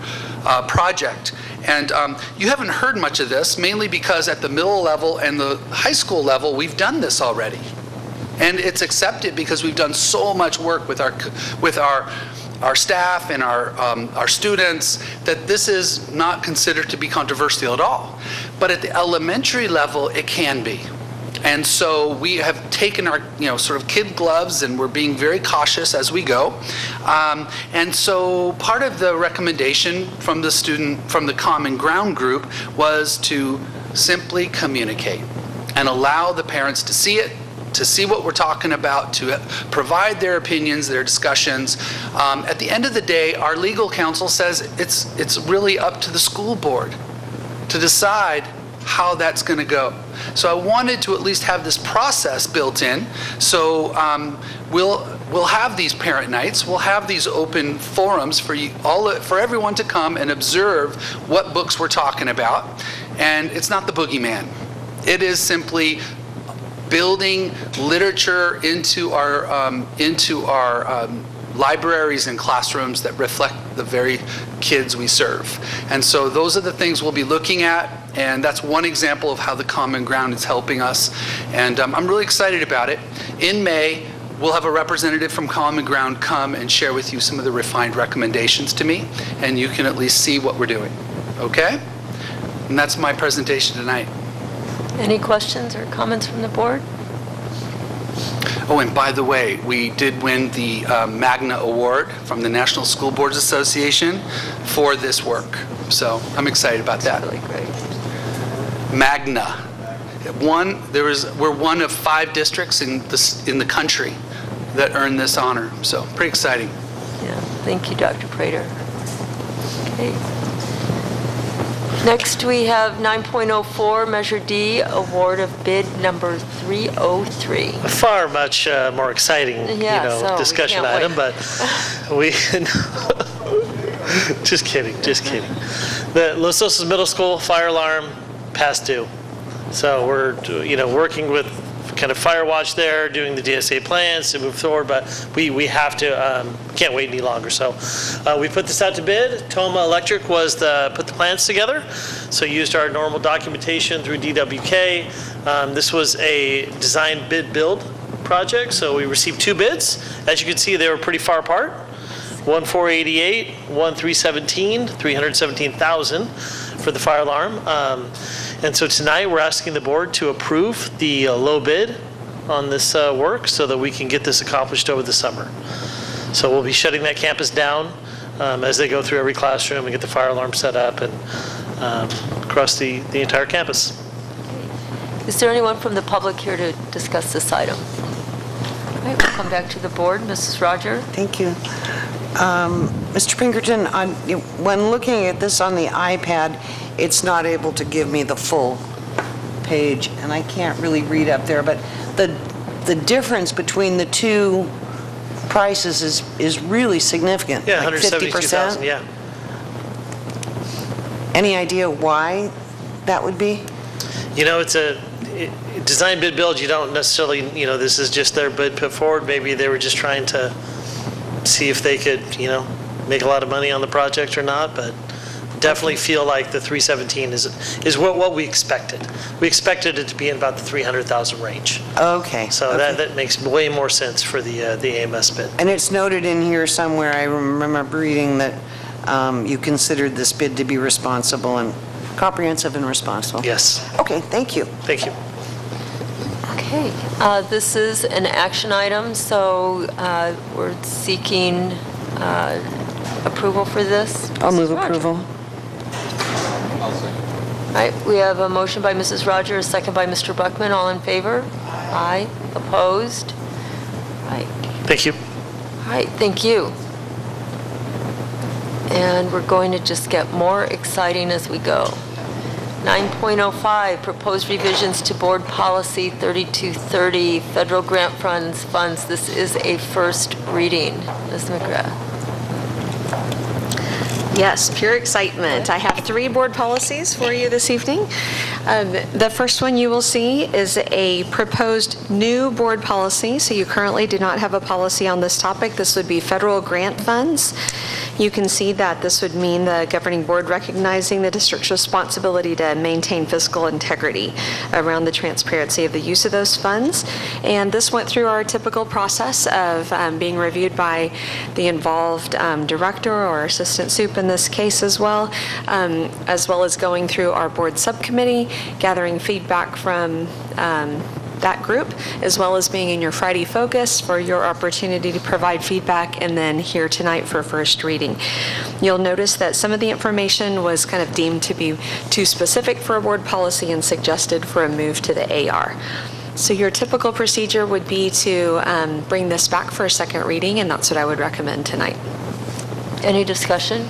project. And you haven't heard much of this, mainly because at the middle level and the high school level, we've done this already. And it's accepted because we've done so much work with our staff and our students that this is not considered to be controversial at all. But at the elementary level, it can be. And so we have taken our, sort of kid gloves, and we're being very cautious as we go. And so part of the recommendation from the Common Ground group was to simply communicate and allow the parents to see it, to see what we're talking about, to provide their opinions, their discussions. At the end of the day, our legal counsel says it's really up to the school board to decide how that's going to go. So I wanted to at least have this process built in. So we'll have these parent nights. We'll have these open forums for everyone to come and observe what books we're talking about. And it's not the boogeyman. It is simply building literature into our libraries and classrooms that reflect the very kids we serve. And so those are the things we'll be looking at, and that's one example of how the Common Ground is helping us. And I'm really excited about it. In May, we'll have a representative from Common Ground come and share with you some of the refined recommendations to me, and you can at least see what we're doing. Okay? And that's my presentation tonight. Any questions or comments from the board? Oh, and by the way, we did win the Magna Award from the National School Boards Association for this work. So I'm excited about that. That's really great. Magna. We're one of 5 districts in the country that earned this honor. So pretty exciting. Yeah, thank you, Dr. Prater. Okay. Next, we have 9.04, Measure D, award of bid number 303. A far much more exciting, discussion item, but we just kidding. The Los Osos Middle School fire alarm past due. So we're working with kind of fire watch there, doing the DSA plans to move forward, but we have to, can't wait any longer. So we put this out to bid. Toma Electric put the plans together. So used our normal documentation through DWK. This was a design bid build project. So we received 2 bids. As you can see, they were pretty far apart. One 488, one 317, 317,000 for the fire alarm. And so tonight we're asking the board to approve the low bid on this work so that we can get this accomplished over the summer. So we'll be shutting that campus down as they go through every classroom and get the fire alarm set up and across the entire campus. Is there anyone from the public here to discuss this item? All right, we'll come back to the board. Mrs. Roger? Thank you. Mr. Pinkerton, when looking at this on the iPad, it's not able to give me the full page, and I can't really read up there, but the difference between the 2 prices is really significant. Yeah, like 172,000, yeah. Any idea why that would be? It's a design bid build. You don't necessarily, this is just their bid put forward. Maybe they were just trying to see if they could, make a lot of money on the project or not, but definitely feel like the 317 is what we expected. We expected it to be in about the 300,000 range. Okay. So that makes way more sense for the AMS bid. And it's noted in here somewhere, I remember reading that you considered this bid to be responsible and comprehensive and responsible. Yes. Okay, thank you. Thank you. Okay, this is an action item, so we're seeking approval for this. I'll move approval. All right, we have a motion by Mrs. Roger, a second by Mr. Buckman. All in favor? Aye. Opposed? All right. Thank you. All right, thank you. And we're going to just get more exciting as we go. 9.05, proposed revisions to Board Policy 3230, federal grant funds. This is a first reading. Ms. McGrath. Yes, pure excitement. I have 3 board policies for you this evening. The first one you will see is a proposed new board policy. So you currently do not have a policy on this topic. This would be federal grant funds. You can see that this would mean the governing board recognizing the district's responsibility to maintain fiscal integrity around the transparency of the use of those funds. And this went through our typical process of being reviewed by the involved director or assistant soup in this case as well as going through our board subcommittee, gathering feedback from that group, as well as being in your Friday focus for your opportunity to provide feedback, and then here tonight for first reading. You'll notice that some of the information was kind of deemed to be too specific for a board policy and suggested for a move to the AR. So your typical procedure would be to bring this back for a second reading, and that's what I would recommend tonight. Any discussion?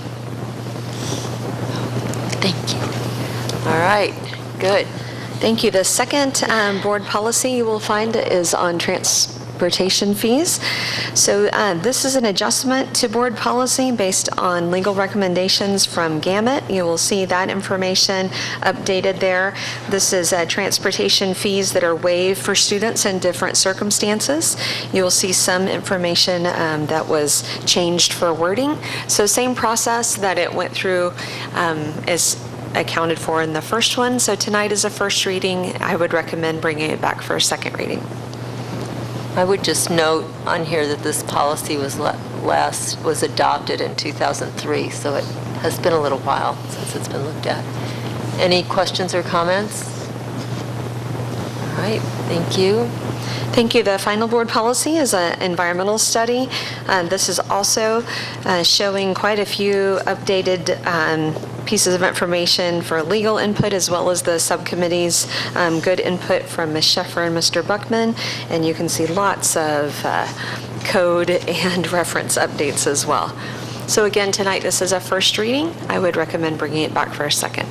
Thank you. All right, good. Thank you. The second board policy you will find is on transportation fees. So this is an adjustment to board policy based on legal recommendations from Gamut. You will see that information updated there. This is transportation fees that are waived for students in different circumstances. You will see some information that was changed for wording. So same process that it went through is accounted for in the first one. So tonight is a first reading. I would recommend bringing it back for a second reading. I would just note on here that this policy was adopted in 2003, so it has been a little while since it's been looked at. Any questions or comments? All right, thank you. Thank you. The final board policy is an environmental study. This is also showing quite a few updated pieces of information for legal input, as well as the subcommittee's good input from Ms. Sheffer and Mr. Buckman. And you can see lots of code and reference updates as well. So again, tonight this is a first reading. I would recommend bringing it back for a second.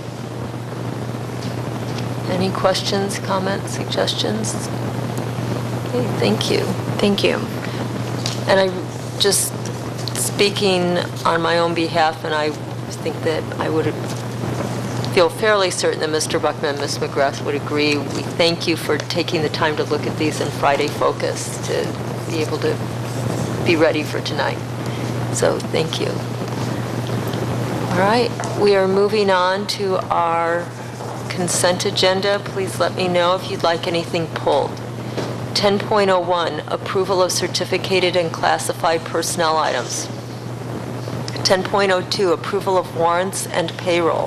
Any questions, comments, suggestions? Okay, thank you. Thank you. And I just speaking on my own behalf, and I think that I would feel fairly certain that Mr. Buckman and Ms. McGrath would agree. We thank you for taking the time to look at these in Friday Focus to be able to be ready for tonight. So thank you. All right, we are moving on to our consent agenda. Please let me know if you'd like anything pulled. 10.01, approval of certificated and classified personnel items. 10.02, approval of warrants and payroll.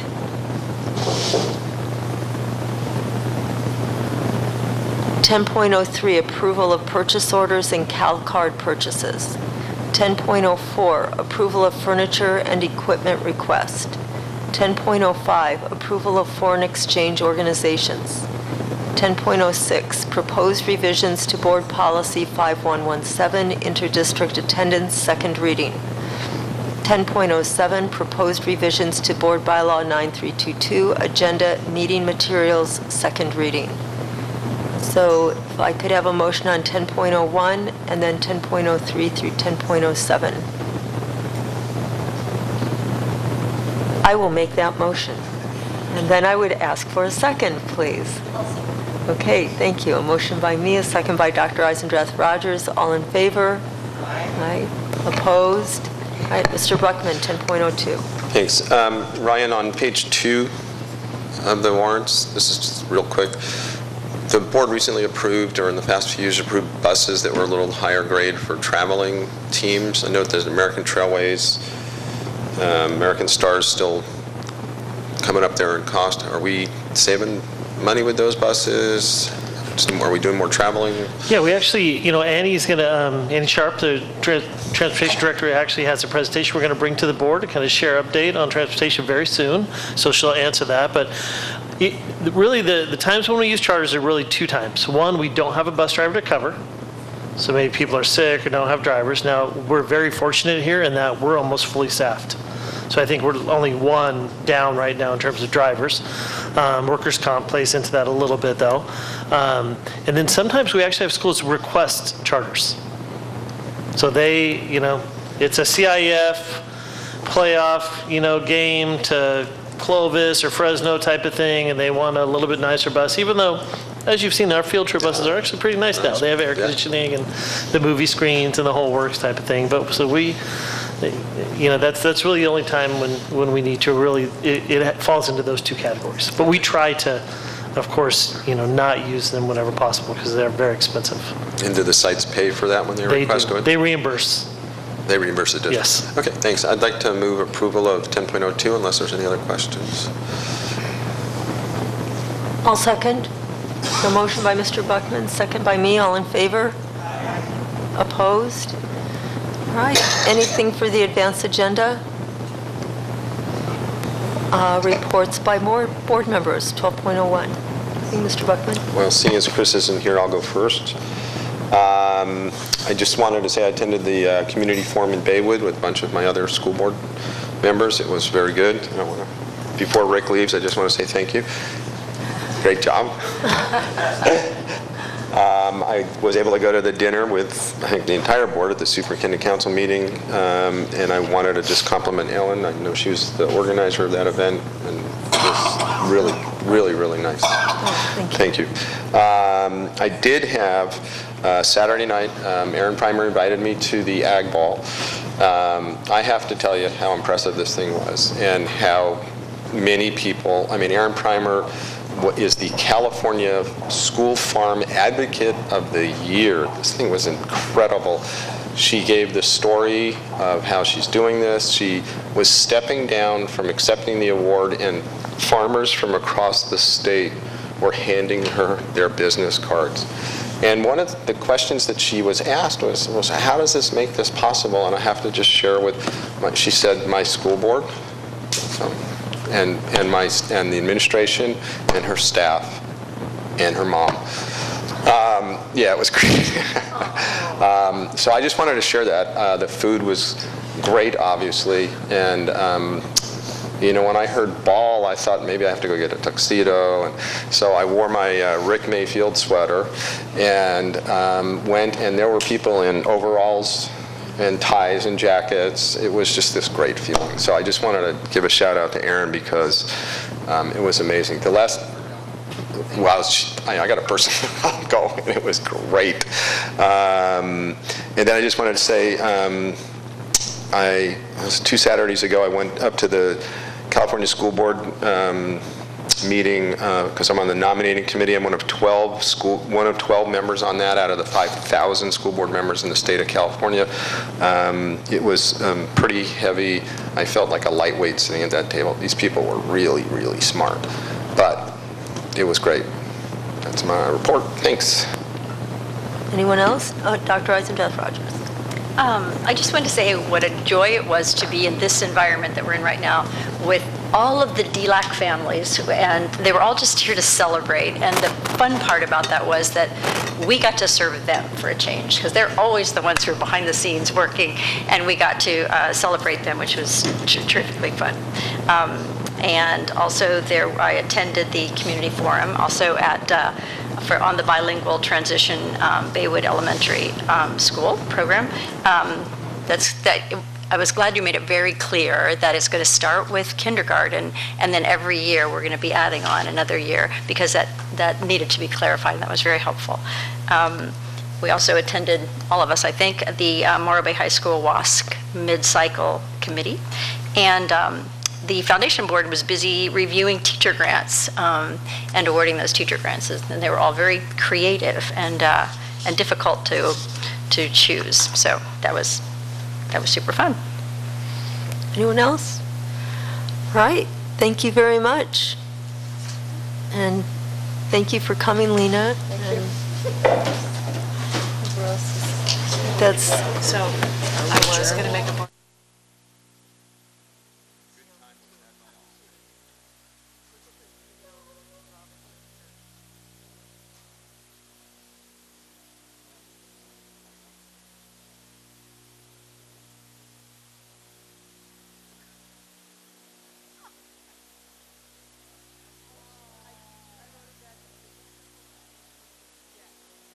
10.03, approval of purchase orders and CalCard purchases. 10.04, approval of furniture and equipment request. 10.05, approval of foreign exchange organizations. 10.06, proposed revisions to Board Policy 5117, interdistrict attendance, second reading. 10.07, proposed revisions to Board Bylaw 9322, agenda meeting materials, second reading. So if I could have a motion on 10.01 and then 10.03 through 10.07. I will make that motion. And then I would ask for a second, please. Okay, thank you. A motion by me, a second by Dr. Eisendrath Rogers. All in favor? Aye. Opposed? All right, Mr. Buckman, 10.02. Thanks. Ryan, on page 2 of the warrants, this is just real quick. The board recently approved, or in the past few years approved, buses that were a little higher grade for traveling teams. I note that American Trailways, American Stars still coming up there in cost. Are we saving money with those buses? Are we doing more traveling? Yeah, we actually, Annie's going to, Annie Sharp, the Transportation Director, actually has a presentation we're going to bring to the board to kind of share update on transportation very soon. So she'll answer that. But really, the times when we use charters are really two times. One, we don't have a bus driver to cover. So maybe people are sick or don't have drivers. Now, we're very fortunate here in that we're almost fully staffed. So I think we're only one down right now in terms of drivers. Workers' comp plays into that a little bit, though. And then sometimes we actually have schools request charters. So they, it's a CIF playoff, game to Clovis or Fresno type of thing, and they want a little bit nicer bus, even though, as you've seen, our field trip buses are actually pretty nice now. They have air conditioning and the movie screens and the whole works type of thing. But so we, that's really the only time when we need to really, it falls into those two categories. But we try to, of course, not use them whenever possible because they're very expensive. And do the sites pay for that when they request? They do. They reimburse. They reimburse the district? Yes. Okay, thanks. I'd like to move approval of 10.02 unless there's any other questions. I'll second. A motion by Mr. Buckman, second by me. All in favor? Opposed? All right. Anything for the advance agenda? Reports by board members, 12.01. Mr. Buckman? Well, seeing as Chris isn't here, I'll go first. I just wanted to say I attended the community forum in Baywood with a bunch of my other school board members. It was very good. Before Rick leaves, I just want to say thank you. Great job. I was able to go to the dinner with, I think, the entire board at the superintendent council meeting, and I wanted to just compliment Ellen. I know she was the organizer of that event, and it was really, really, really nice. Oh, thank you. I did have Saturday night, Aaron Primer invited me to the Ag Ball. I have to tell you how impressive this thing was and how many people, Aaron Primer is the California School Farm Advocate of the Year. This thing was incredible. She gave the story of how she's doing this. She was stepping down from accepting the award, and farmers from across the state were handing her their business cards. And one of the questions that she was asked was how does this make this possible? And I have to just share with, she said, my school board, and the administration, and her staff, and her mom. Yeah, it was great. So I just wanted to share that. The food was great, obviously, and when I heard ball, I thought maybe I have to go get a tuxedo, and so I wore my Rick Mayfield sweater and went, and there were people in overalls and ties and jackets. It was just this great feeling. So I just wanted to give a shout out to Erin because it was amazing. The last, I got a person going, and it was great. And then I just wanted to say, it was 2 Saturdays ago, I went up to the California School Board meeting because I'm on the nominating committee. I'm one of 12 members on that out of the 5,000 school board members in the state of California. It was pretty heavy. I felt like a lightweight sitting at that table. These people were really, really smart, but it was great. That's my report. Thanks. Anyone else? Dr. Eisendrath Rogers. I just wanted to say what a joy it was to be in this environment that we're in right now with all of the DLAC families, and they were all just here to celebrate. And the fun part about that was that we got to serve them for a change, because they're always the ones who are behind the scenes working, and we got to celebrate them, which was terrifically fun. And also I attended the community forum, also on the bilingual transition Baywood Elementary School program. I was glad you made it very clear that it's going to start with kindergarten, and then every year we're going to be adding on another year, because that needed to be clarified, and that was very helpful. We also attended, all of us, I think, the Morro Bay High School WASC mid-cycle committee, and the foundation board was busy reviewing teacher grants and awarding those teacher grants, and they were all very creative and difficult to choose. So that was super fun. Anyone else? Right. Thank you very much. And thank you for coming, Lena. Thank you. That's. So I was going to make a